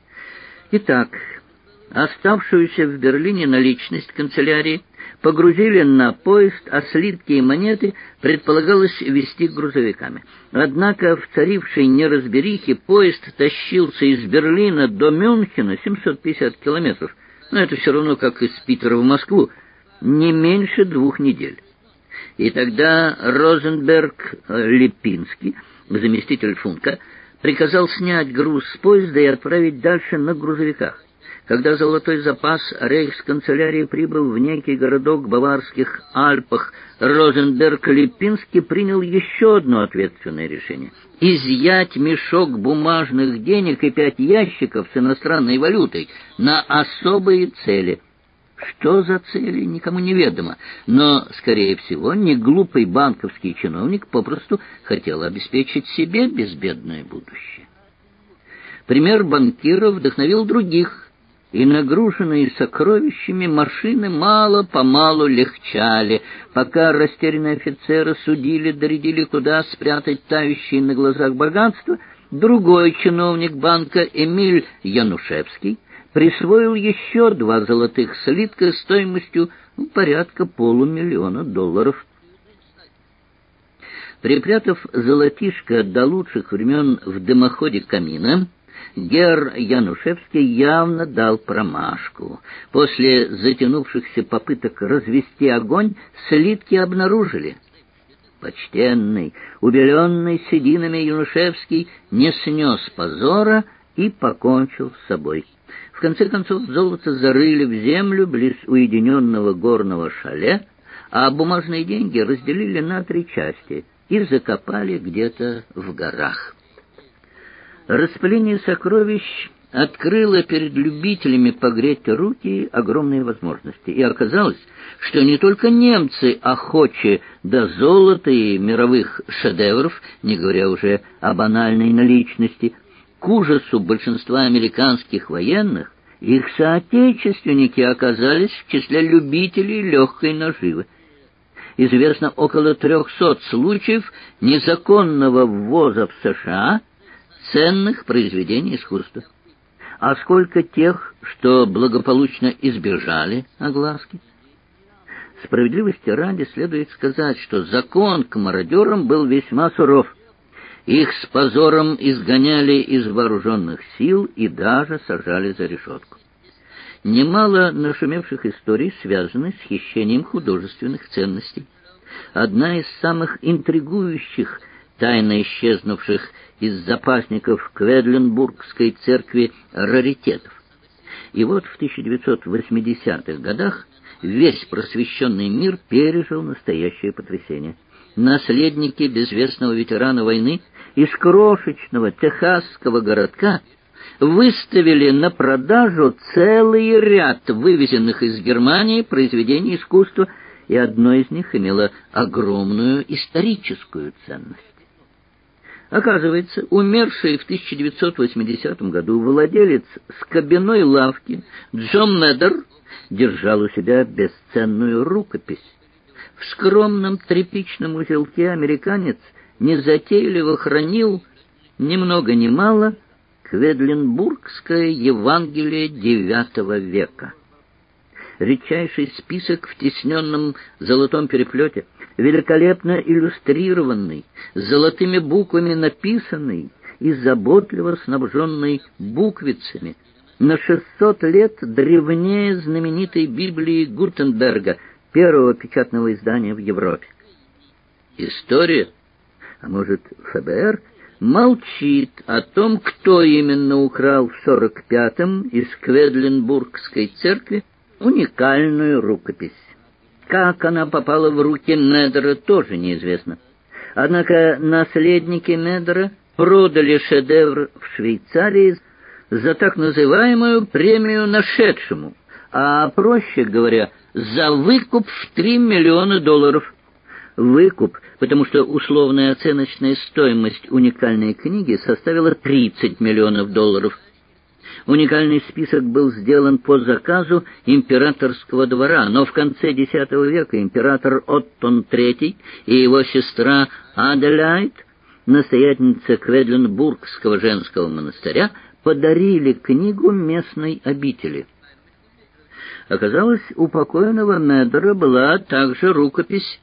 A: Итак, оставшуюся в Берлине наличность канцелярии погрузили на поезд, а слитки и монеты предполагалось везти грузовиками. Однако в царившей неразберихе поезд тащился из Берлина до Мюнхена 750 километров. Но это все равно, как из Питера в Москву, не меньше 2 недель. И тогда Розенберг-Липинский, заместитель Функа, приказал снять груз с поезда и отправить дальше на грузовиках. Когда золотой запас рейхсканцелярии прибыл в некий городок в Баварских Альпах, Розенберг-Липинский принял еще одно ответственное решение — изъять мешок бумажных денег и 5 ящиков с иностранной валютой на особые цели. Что за цели, никому не ведомо, но, скорее всего, неглупый банковский чиновник попросту хотел обеспечить себе безбедное будущее. Пример банкира вдохновил других. и нагруженные сокровищами машины мало-помалу легчали, пока растерянные офицеры судили, доредили, куда спрятать тающие на глазах богатства. Другой чиновник банка Эмиль Янушевский присвоил еще 2 золотых слитка стоимостью порядка $500 000. Припрятав золотишко до лучших времен в дымоходе камина, герр Янушевский явно дал промашку. После затянувшихся попыток развести огонь слитки обнаружили. Почтенный, убеленный сединами Янушевский не снес позора и покончил с собой. В конце концов золото зарыли в землю близ уединенного горного шале, а бумажные деньги разделили на 3 части и закопали где-то в горах. Распыление сокровищ открыло перед любителями погреть руки огромные возможности, и оказалось, что не только немцы охочи до золота и мировых шедевров, не говоря уже о банальной наличности. К ужасу большинства американских военных их соотечественники оказались в числе любителей легкой наживы. Известно около 300 случаев незаконного ввоза в США ценных произведений искусства. А сколько тех, что благополучно избежали огласки? Справедливости ради следует сказать, что закон к мародерам был весьма суров. Их с позором изгоняли из вооруженных сил и даже сажали за решетку. Немало нашумевших историй связаны с хищением художественных ценностей. Одна из самых интригующих, тайно исчезнувших из запасников Кведленбургской церкви раритетов. И вот в 1980-х годах весь просвещенный мир пережил настоящее потрясение. Наследники безвестного ветерана войны из крошечного техасского городка выставили на продажу целый ряд вывезенных из Германии произведений искусства, и одно из них имело огромную историческую ценность. Оказывается, умерший в 1980 году владелец скобяной лавки Джон Медер держал у себя бесценную рукопись. В скромном тряпичном узелке американец незатейливо хранил ни много ни мало Кведленбургское Евангелие IX века. Редчайший список в тисненном золотом переплете, великолепно иллюстрированный, золотыми буквами написанный и заботливо снабженный буквицами, на 600 лет древнее знаменитой Библии Гутенберга, первого печатного издания в Европе. История, а может ФБР, молчит о том, кто именно украл в 45-м из Кведленбургской церкви уникальную рукопись. Как она попала в руки Медера, тоже неизвестно. Однако наследники Медера продали шедевр в Швейцарии за так называемую премию нашедшему, а, проще говоря, за выкуп в $3 миллиона. Выкуп, потому что условная оценочная стоимость уникальной книги составила $30 миллионов. Уникальный список был сделан по заказу императорского двора, но в конце X века император Оттон III и его сестра Аделаид, настоятельница Кведленбургского женского монастыря, подарили книгу местной обители. Оказалось, у покойного Медера была также рукопись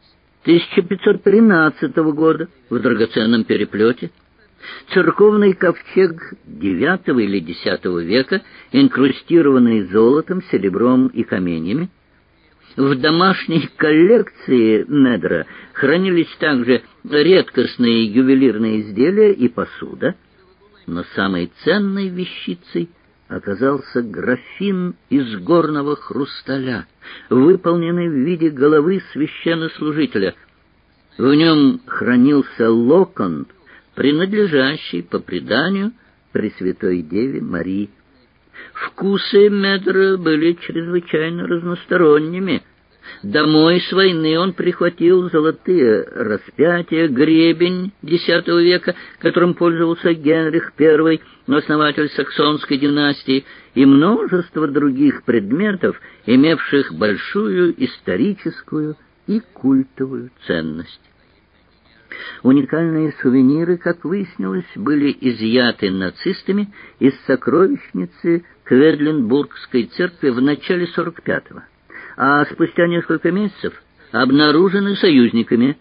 A: 1513 года в драгоценном переплете, церковный ковчег IX или X века, инкрустированный золотом, серебром и каменьями. В домашней коллекции Медера хранились также редкостные ювелирные изделия и посуда, но самой ценной вещицей оказался графин из горного хрусталя, выполненный в виде головы священнослужителя. В нем хранился локон, принадлежащий, по преданию, Пресвятой Деве Марии. Вкусы Медера были чрезвычайно разносторонними. Домой с войны он прихватил золотые распятия, гребень X века, которым пользовался Генрих I, основатель саксонской династии, и множество других предметов, имевших большую историческую и культовую ценность. Уникальные сувениры, как выяснилось, были изъяты нацистами из сокровищницы Кведлинбургской церкви в начале 45-го. А спустя несколько месяцев обнаружены союзниками.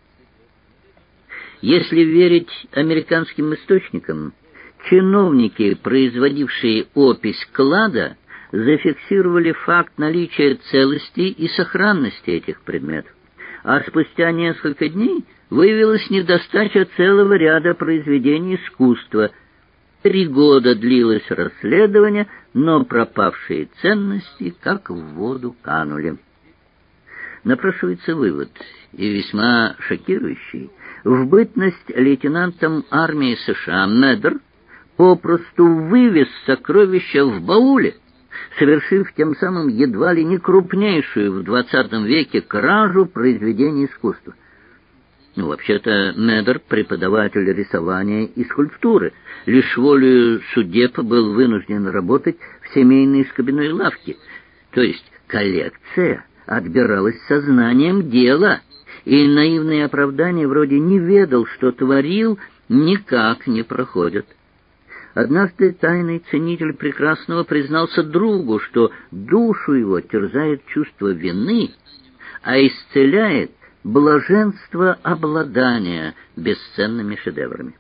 A: Если верить американским источникам, чиновники, производившие опись клада, зафиксировали факт наличия целости и сохранности этих предметов, а спустя несколько дней выявилась недостача целого ряда произведений искусства. 3 года длилось расследование, но пропавшие ценности как в воду канули. Напрашивается вывод, и весьма шокирующий. В бытность лейтенантом армии США Медер попросту вывез сокровища в бауле, совершив тем самым едва ли не крупнейшую в XX веке кражу произведений искусства. Вообще-то Медер — преподаватель рисования и скульптуры. Лишь волею судеб был вынужден работать в семейной скобяной лавке. То есть коллекция отбиралась сознанием дела, и наивные оправдания вроде «не ведал, что творил» никак не проходят. Однажды тайный ценитель прекрасного признался другу, что душу его терзает чувство вины, а исцеляет блаженство обладания бесценными шедеврами.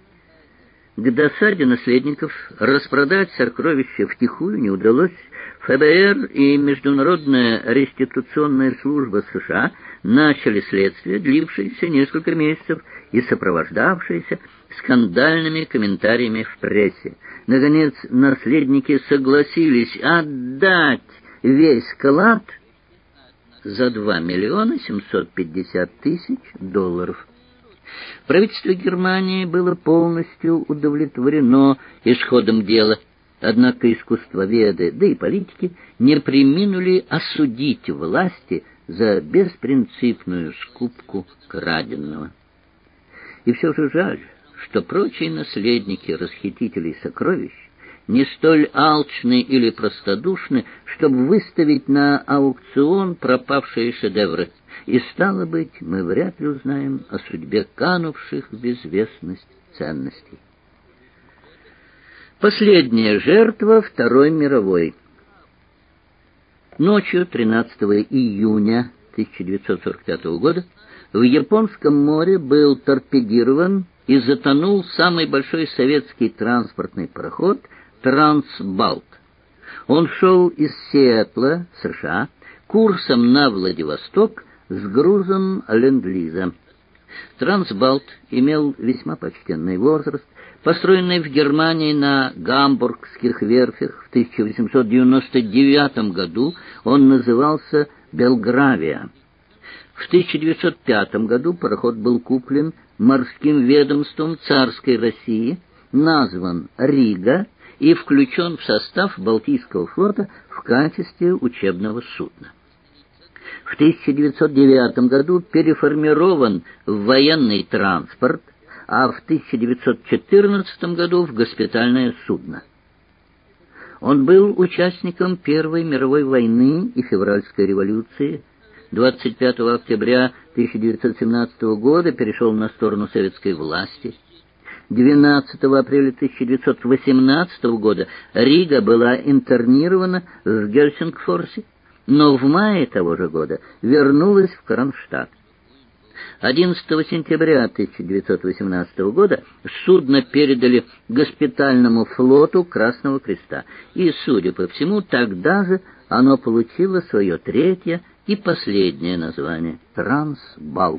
A: К досаде наследников распродать сокровища втихую не удалось. ФБР и Международная реституционная служба США начали следствие, длившееся несколько месяцев и сопровождавшееся скандальными комментариями в прессе. Наконец, наследники согласились отдать весь клад за $2 750 000. Правительство Германии было полностью удовлетворено исходом дела, однако искусствоведы, да и политики не преминули осудить власти за беспринципную скупку краденого. И все же жаль, что прочие наследники расхитителей сокровищ не столь алчны или простодушны, чтобы выставить на аукцион пропавшие шедевры, и, стало быть, мы вряд ли узнаем о судьбе канувших в безвестность ценностей. Последняя жертва Второй мировой. Ночью 13 июня 1945 года в Японском море был торпедирован и затонул самый большой советский транспортный пароход «Трансбалт». Он шел из Сиэтла, США, курсом на Владивосток с грузом ленд-лиза. «Трансбалт» имел весьма почтенный возраст. Построенный в Германии на гамбургских верфях в 1899 году, он назывался «Белгравия». В 1905 году пароход был куплен морским ведомством царской России, назван «Рига» и включен в состав Балтийского флота в качестве учебного судна. В 1909 году переформирован в военный транспорт, а в 1914 году в госпитальное судно. Он был участником Первой мировой войны и Февральской революции. 25 октября 1917 года перешел на сторону советской власти. 12 апреля 1918 года Рига была интернирована в Гельсингфорсе, но в мае того же года вернулась в Кронштадт. 11 сентября 1918 года судно передали госпитальному флоту Красного Креста, и, судя по всему, тогда же оно получило свое третье и последнее название — «Трансбалт».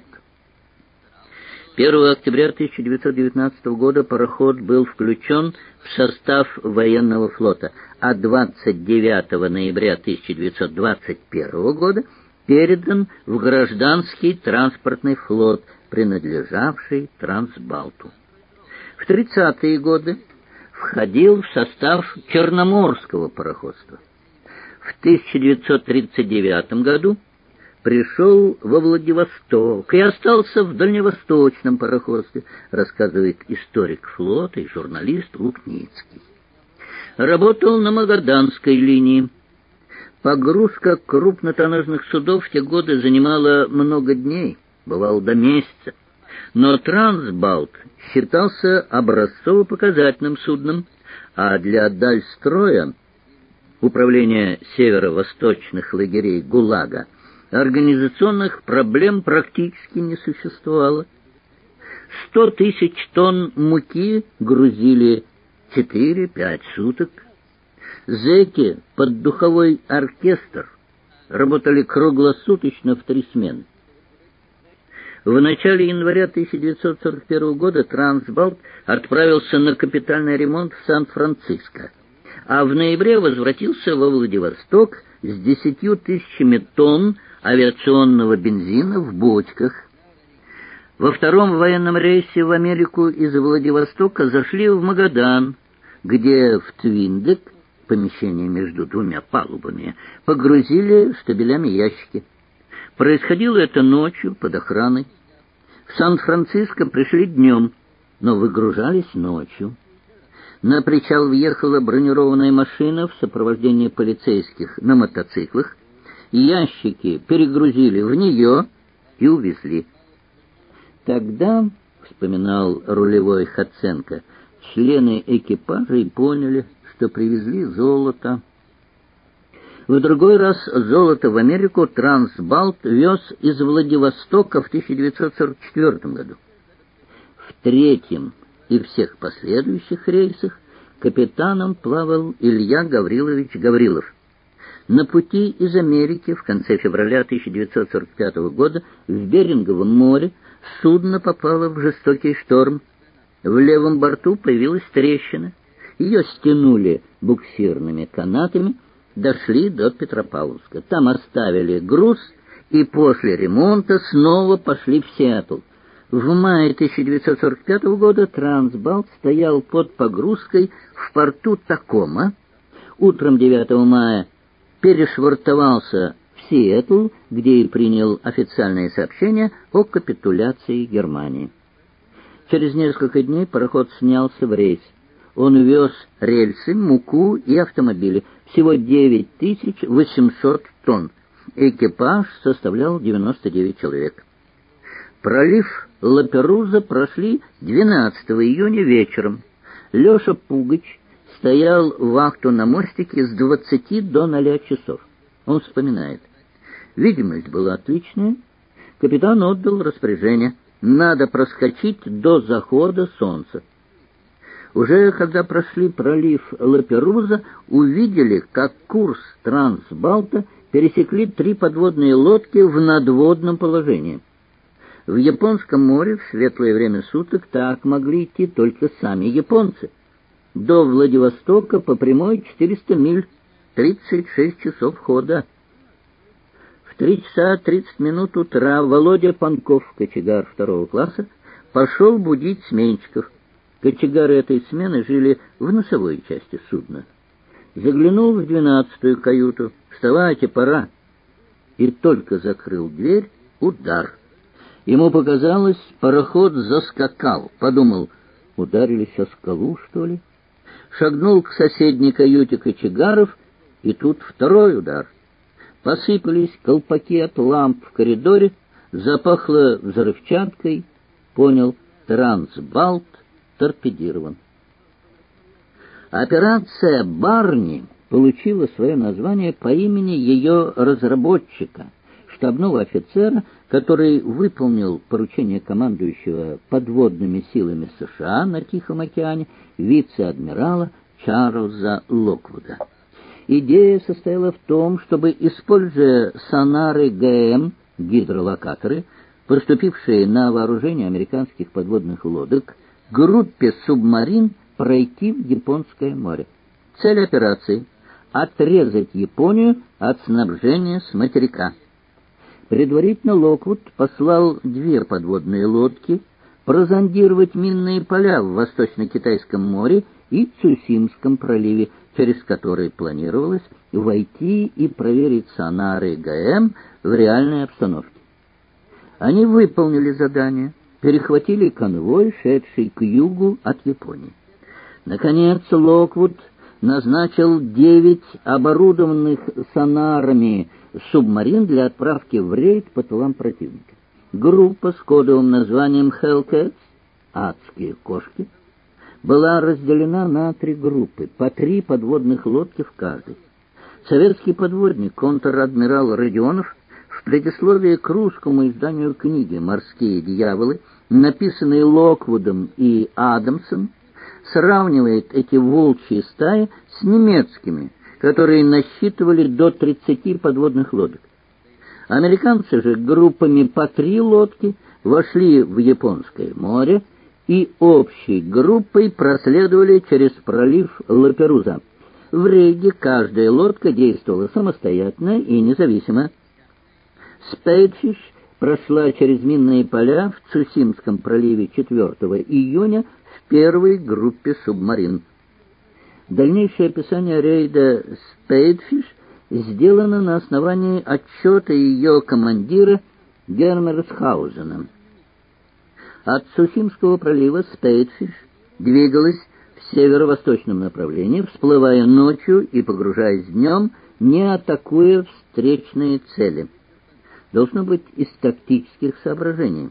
A: 1 октября 1919 года пароход был включен в состав военного флота, а 29 ноября 1921 года передан в гражданский транспортный флот, принадлежавший Трансбалту. В 30-е годы входил в состав Черноморского пароходства. В 1939 году пришел во Владивосток и остался в дальневосточном пароходстве, рассказывает историк флота и журналист Лукницкий. Работал на Магаданской линии. Погрузка крупнотоннажных судов в те годы занимала много дней, бывало до месяца. Но «Трансбалт» считался образцово-показательным судном, а для Дальстроя, управления северо-восточных лагерей ГУЛАГа, организационных проблем практически не существовало. 100 тысяч тонн муки грузили 4-5 суток. Зэки под духовой оркестр работали круглосуточно в 3 смены. В начале января 1941 года «Трансбалт» отправился на капитальный ремонт в Сан-Франциско, а в ноябре возвратился во Владивосток с 10 тысячами тонн авиационного бензина в бочках. Во втором военном рейсе в Америку из Владивостока зашли в Магадан, где в Твиндек, помещение между 2 палубами, погрузили штабелями ящики. Происходило это ночью под охраной. В Сан-Франциско пришли днем, но выгружались ночью. На причал въехала бронированная машина в сопровождении полицейских на мотоциклах. Ящики перегрузили в нее и увезли. Тогда, вспоминал рулевой Хаценко, члены экипажа и поняли, что привезли золото. В другой раз золото в Америку «Трансбалт» вез из Владивостока в 1944 году. В третьем и всех последующих рейсах капитаном плавал Илья Гаврилович Гаврилов. На пути из Америки в конце февраля 1945 года в Беринговом море судно попало в жестокий шторм. В левом борту появилась трещина. Ее стянули буксирными канатами, дошли до Петропавловска. Там оставили груз и после ремонта снова пошли в Сиэтл. В мае 1945 года «Трансбалт» стоял под погрузкой в порту Такома. Утром 9 мая перешвартовался в Сиэтл, где и принял официальное сообщение о капитуляции Германии. Через несколько дней пароход снялся в рейс. Он вез рельсы, муку и автомобили. Всего 9800 тонн. Экипаж составлял 99 человек. Пролив Лаперуза прошли 12 июня вечером. Леша Пугач стоял вахту на мостике с 20 до 0 часов. Он вспоминает. Видимость была отличная. Капитан отдал распоряжение. Надо проскочить до захода солнца. Уже когда прошли пролив Лаперуза, увидели, как курс «Трансбалта» пересекли 3 подводные лодки в надводном положении. В Японском море в светлое время суток так могли идти только сами японцы. До Владивостока по прямой 400 миль, 36 часов хода. В 3 часа 30 минут утра Володя Панков, кочегар 2 класса, пошел будить сменщиков. Кочегары этой смены жили в носовой части судна. Заглянул в 12-ю каюту. «Вставайте, пора!» И только закрыл дверь, удар. Ему показалось, пароход заскакал. Подумал, ударились о скалу, что ли? Шагнул к соседней каюте кочегаров, и тут второй удар. Посыпались колпаки от ламп в коридоре, запахло взрывчаткой. Понял, «Трансбалт» торпедирован. Операция «Барни» получила свое название по имени ее разработчика, штабного офицера, который выполнил поручение командующего подводными силами США на Тихом океане вице-адмирала Чарльза Локвуда. Идея состояла в том, чтобы, используя сонары ГМ, гидролокаторы, поступившие на вооружение американских подводных лодок, группе субмарин пройти в Японское море. Цель операции — отрезать Японию от снабжения с материка. Предварительно Локвуд послал 2 подводные лодки прозондировать минные поля в Восточно-Китайском море и Цусимском проливе, через которые планировалось войти и проверить сонары ГМ в реальной обстановке. Они выполнили задание, перехватили конвой, шедший к югу от Японии. Наконец Локвуд назначил 9 оборудованных сонарами субмарин для отправки в рейд по тылам противника. Группа с кодовым названием Hellcats «Адские кошки» была разделена на 3 группы, по 3 подводных лодки в каждой. Советский подводник контр-адмирал Родионов в предисловии к русскому изданию книги «Морские дьяволы», написанной Локвудом и Адамсом, сравнивает эти волчьи стаи с немецкими, которые насчитывали до 30 подводных лодок. Американцы же группами по 3 лодки вошли в Японское море и общей группой проследовали через пролив Лаперуза. В рейде каждая лодка действовала самостоятельно и независимо. Спейдфиш прошла через минные поля в Цусимском проливе 4 июня в первой группе субмарин. Дальнейшее описание рейда Спейдфиш сделано на основании отчета ее командира Гермерсхаузена. От Цусимского пролива Спейдфиш двигалась в северо-восточном направлении, всплывая ночью и погружаясь днем, не атакуя встречные цели. Должно быть из тактических соображений.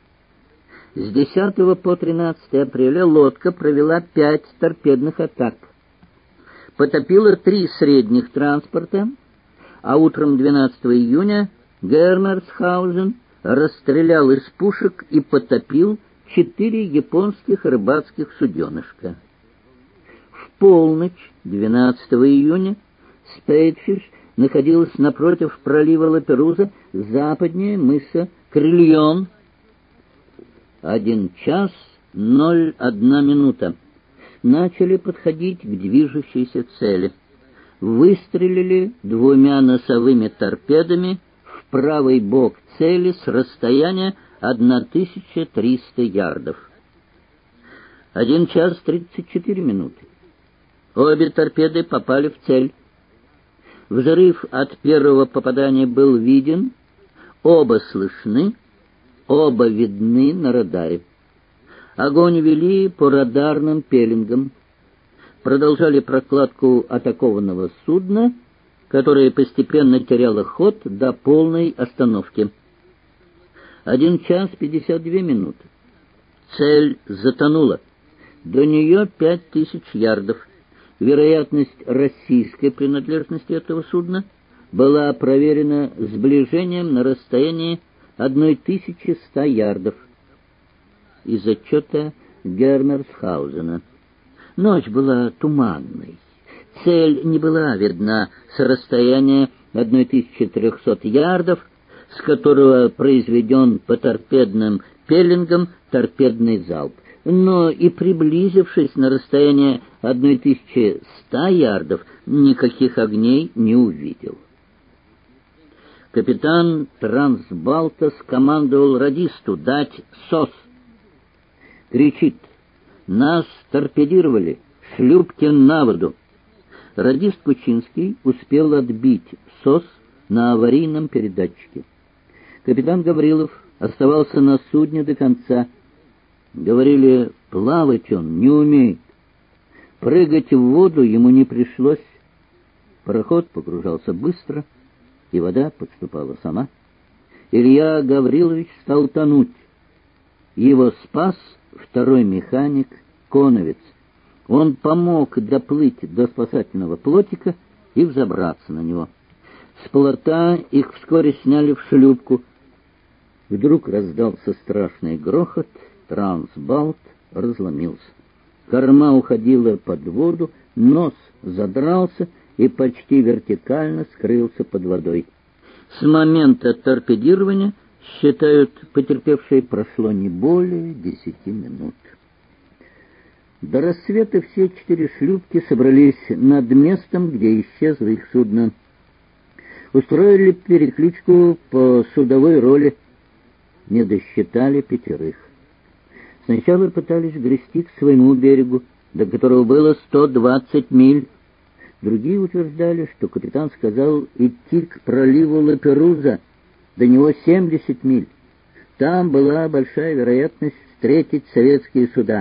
A: С 10 по 13 апреля лодка провела 5 торпедных атак, потопила 3 средних транспорта, а утром 12 июня Гермерсхаузен расстрелял из пушек и потопил 4 японских рыбацких суденышка. В полночь 12 июня Спейдфиш находилась напротив пролива Лаперуза, западнее мыса Крильон. 1 час 01 минута. Начали подходить к движущейся цели. Выстрелили 2 носовыми торпедами в правый бок цели с расстояния 1300 ярдов. 1 час 34 минуты. Обе торпеды попали в цель. Взрыв от первого попадания был виден, оба слышны, оба видны на радаре. Огонь вели по радарным пеленгам. Продолжали прокладку атакованного судна, которое постепенно теряло ход до полной остановки. 1 час 52 минуты. Цель затонула. До нее 5000 ярдов. Вероятность российской принадлежности этого судна была проверена сближением на расстоянии 1100 ярдов. Из отчета Гермерсхаузена. Ночь была туманной. Цель не была видна с расстояния 1300 ярдов, с которого произведен по торпедным пеленгам торпедный залп. Но и приблизившись на расстояние 1100 ярдов, никаких огней не увидел. Капитан Трансбалта скомандовал радисту дать СОС. Кричит: «Нас торпедировали! Шлюпки на воду!» Радист Кучинский успел отбить СОС на аварийном передатчике. Капитан Гаврилов оставался на судне до конца. Говорили, плавать он не умеет. Прыгать в воду ему не пришлось. Пароход погружался быстро, и вода подступала сама. Илья Гаврилович стал тонуть. Его спас второй механик Коновец. Он помог доплыть до спасательного плотика и взобраться на него. С плота их вскоре сняли в шлюпку. Вдруг раздался страшный грохот, Трансбалт разломился. Корма уходила под воду, нос задрался и почти вертикально скрылся под водой. С момента торпедирования, считают потерпевшие, прошло не более 10 минут. До рассвета все 4 шлюпки собрались над местом, где исчезло их судно. Устроили перекличку по судовой роли. Не досчитали 5. Сначала пытались грести к своему берегу, до которого было 120 миль. Другие утверждали, что капитан сказал идти к проливу Лаперуза, до него 70 миль. Там была большая вероятность встретить советские суда.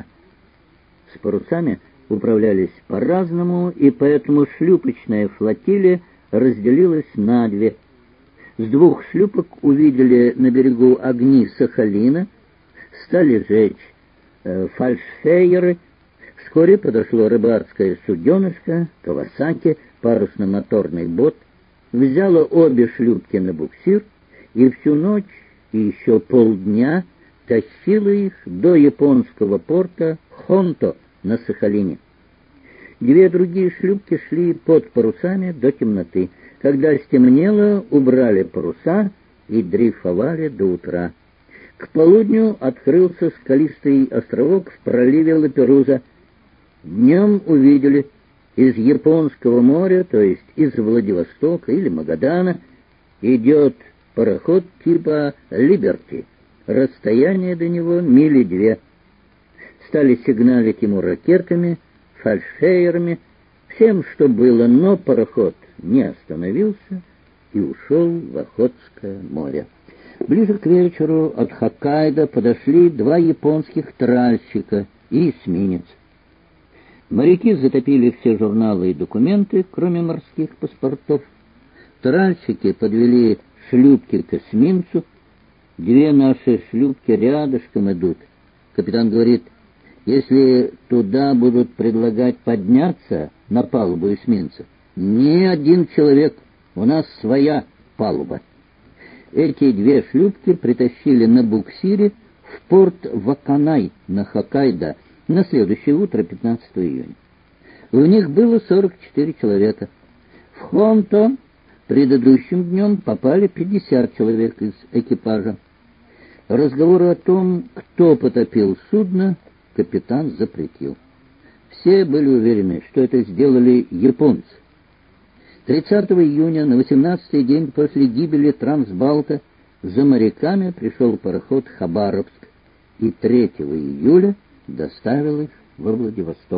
A: С парусами управлялись по-разному, и поэтому шлюпочная флотилия разделилась на две. С двух шлюпок увидели на берегу огни Сахалина, стали жечь фальшфейеры. Вскоре подошло рыбацкое суденышко «Кавасаки», парусно-моторный бот, взяло обе шлюпки на буксир и всю ночь и еще полдня тащило их до японского порта Хонто на Сахалине. Две другие шлюпки шли под парусами до темноты. Когда стемнело, убрали паруса и дрейфовали до утра. К полудню открылся скалистый островок в проливе Лаперуза. Днем увидели из Японского моря, то есть из Владивостока или Магадана, идет пароход типа «Либерти». Расстояние до него мили 2. Стали сигналить ему ракетами, фальшфейерами, всем, что было, но пароход не остановился и ушел в Охотское море. Ближе к вечеру от Хоккайдо подошли 2 японских тральщика и эсминец. Моряки затопили все журналы и документы, кроме морских паспортов. Тральщики подвели шлюпки к эсминцу. 2 наши шлюпки рядышком идут. Капитан говорит: если туда будут предлагать подняться на палубу эсминца, ни один человек, у нас своя палуба. Эти 2 шлюпки притащили на буксире в порт Ваканай на Хоккайдо на следующее утро, 15 июня. В них было 44 человека. В Хонто предыдущим днем попали 50 человек из экипажа. Разговоры о том, кто потопил судно, капитан запретил. Все были уверены, что это сделали японцы. 30 июня, на 18-й день после гибели Трансбалта, за моряками пришел пароход «Хабаровск» и 3 июля доставил их во Владивосток.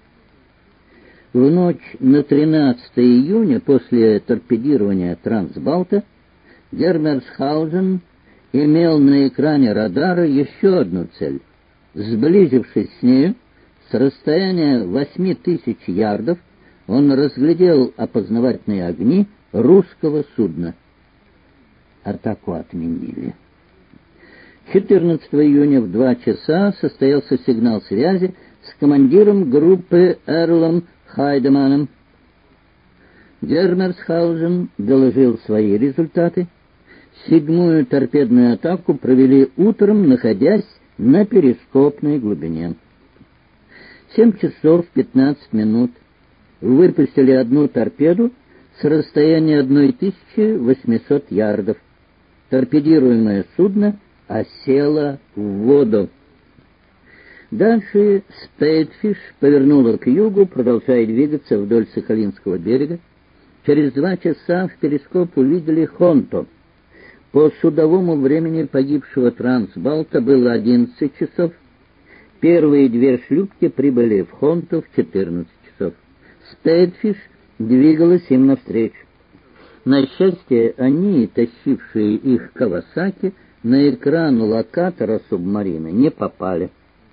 A: В ночь на 13 июня, после торпедирования Трансбалта, Гермерсхаузен имел на экране радара еще одну цель. Сблизившись с нею, с расстояния 8000 ярдов, он разглядел опознавательные огни русского судна. Атаку отменили. 14 июня в 2 часа состоялся сигнал связи с командиром группы Эрлом Хайдеманом. Гермерсхаузен доложил свои результаты. 7-ю торпедную атаку провели утром, находясь на перископной глубине. 7 часов 15 минут выпустили 1 торпеду с расстояния 1800 ярдов. Торпедируемое судно осело в воду. Дальше Спейдфиш повернула к югу, продолжая двигаться вдоль Сахалинского берега. Через 2 часа в перископ увидели Хонто. По судовому времени погибшего Трансбалта было 11 часов. Первые 2 шлюпки прибыли в Хонто в 14 часов. Спейдфиш двигалась им навстречу. На счастье, они, тащившие их Кавасаки, на экран локатора субмарины не попали.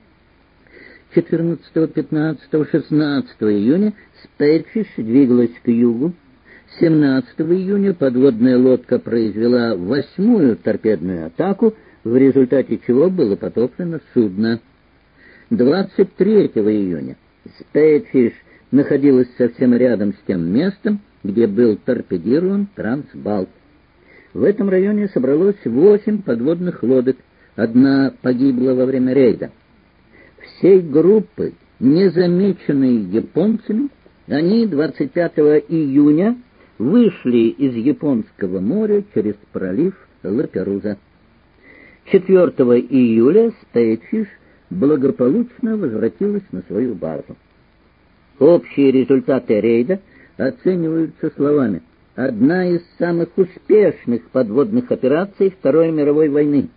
A: 14, 15, 16 июня Спейдфиш двигалась к югу. 17 июня подводная лодка произвела 8-ю торпедную атаку, в результате чего было потоплено судно. 23 июня Спейдфиш находилась совсем рядом с тем местом, где был торпедирован Трансбалт. В этом районе собралось 8 подводных лодок, 1 погибла во время рейда. Всей группы, незамеченные японцами, они 25 июня вышли из Японского моря через пролив Лаперуза. 4 июля Спейдфиш благополучно возвратилась на свою базу. Общие результаты рейда оцениваются словами: одна из самых успешных подводных операций Второй мировой войны.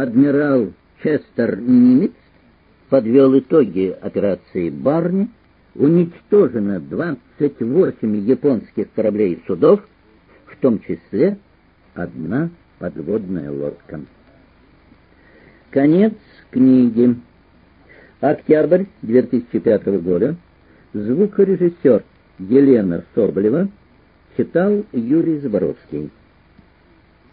A: Адмирал Честер Нимец подвел итоги операции «Барни», уничтожено 28 японских кораблей и судов, в том числе одна подводная лодка. Конец книги. Октябрь 2005 года. Звукорежиссер Елена Соболева. Читал Юрий Заборовский.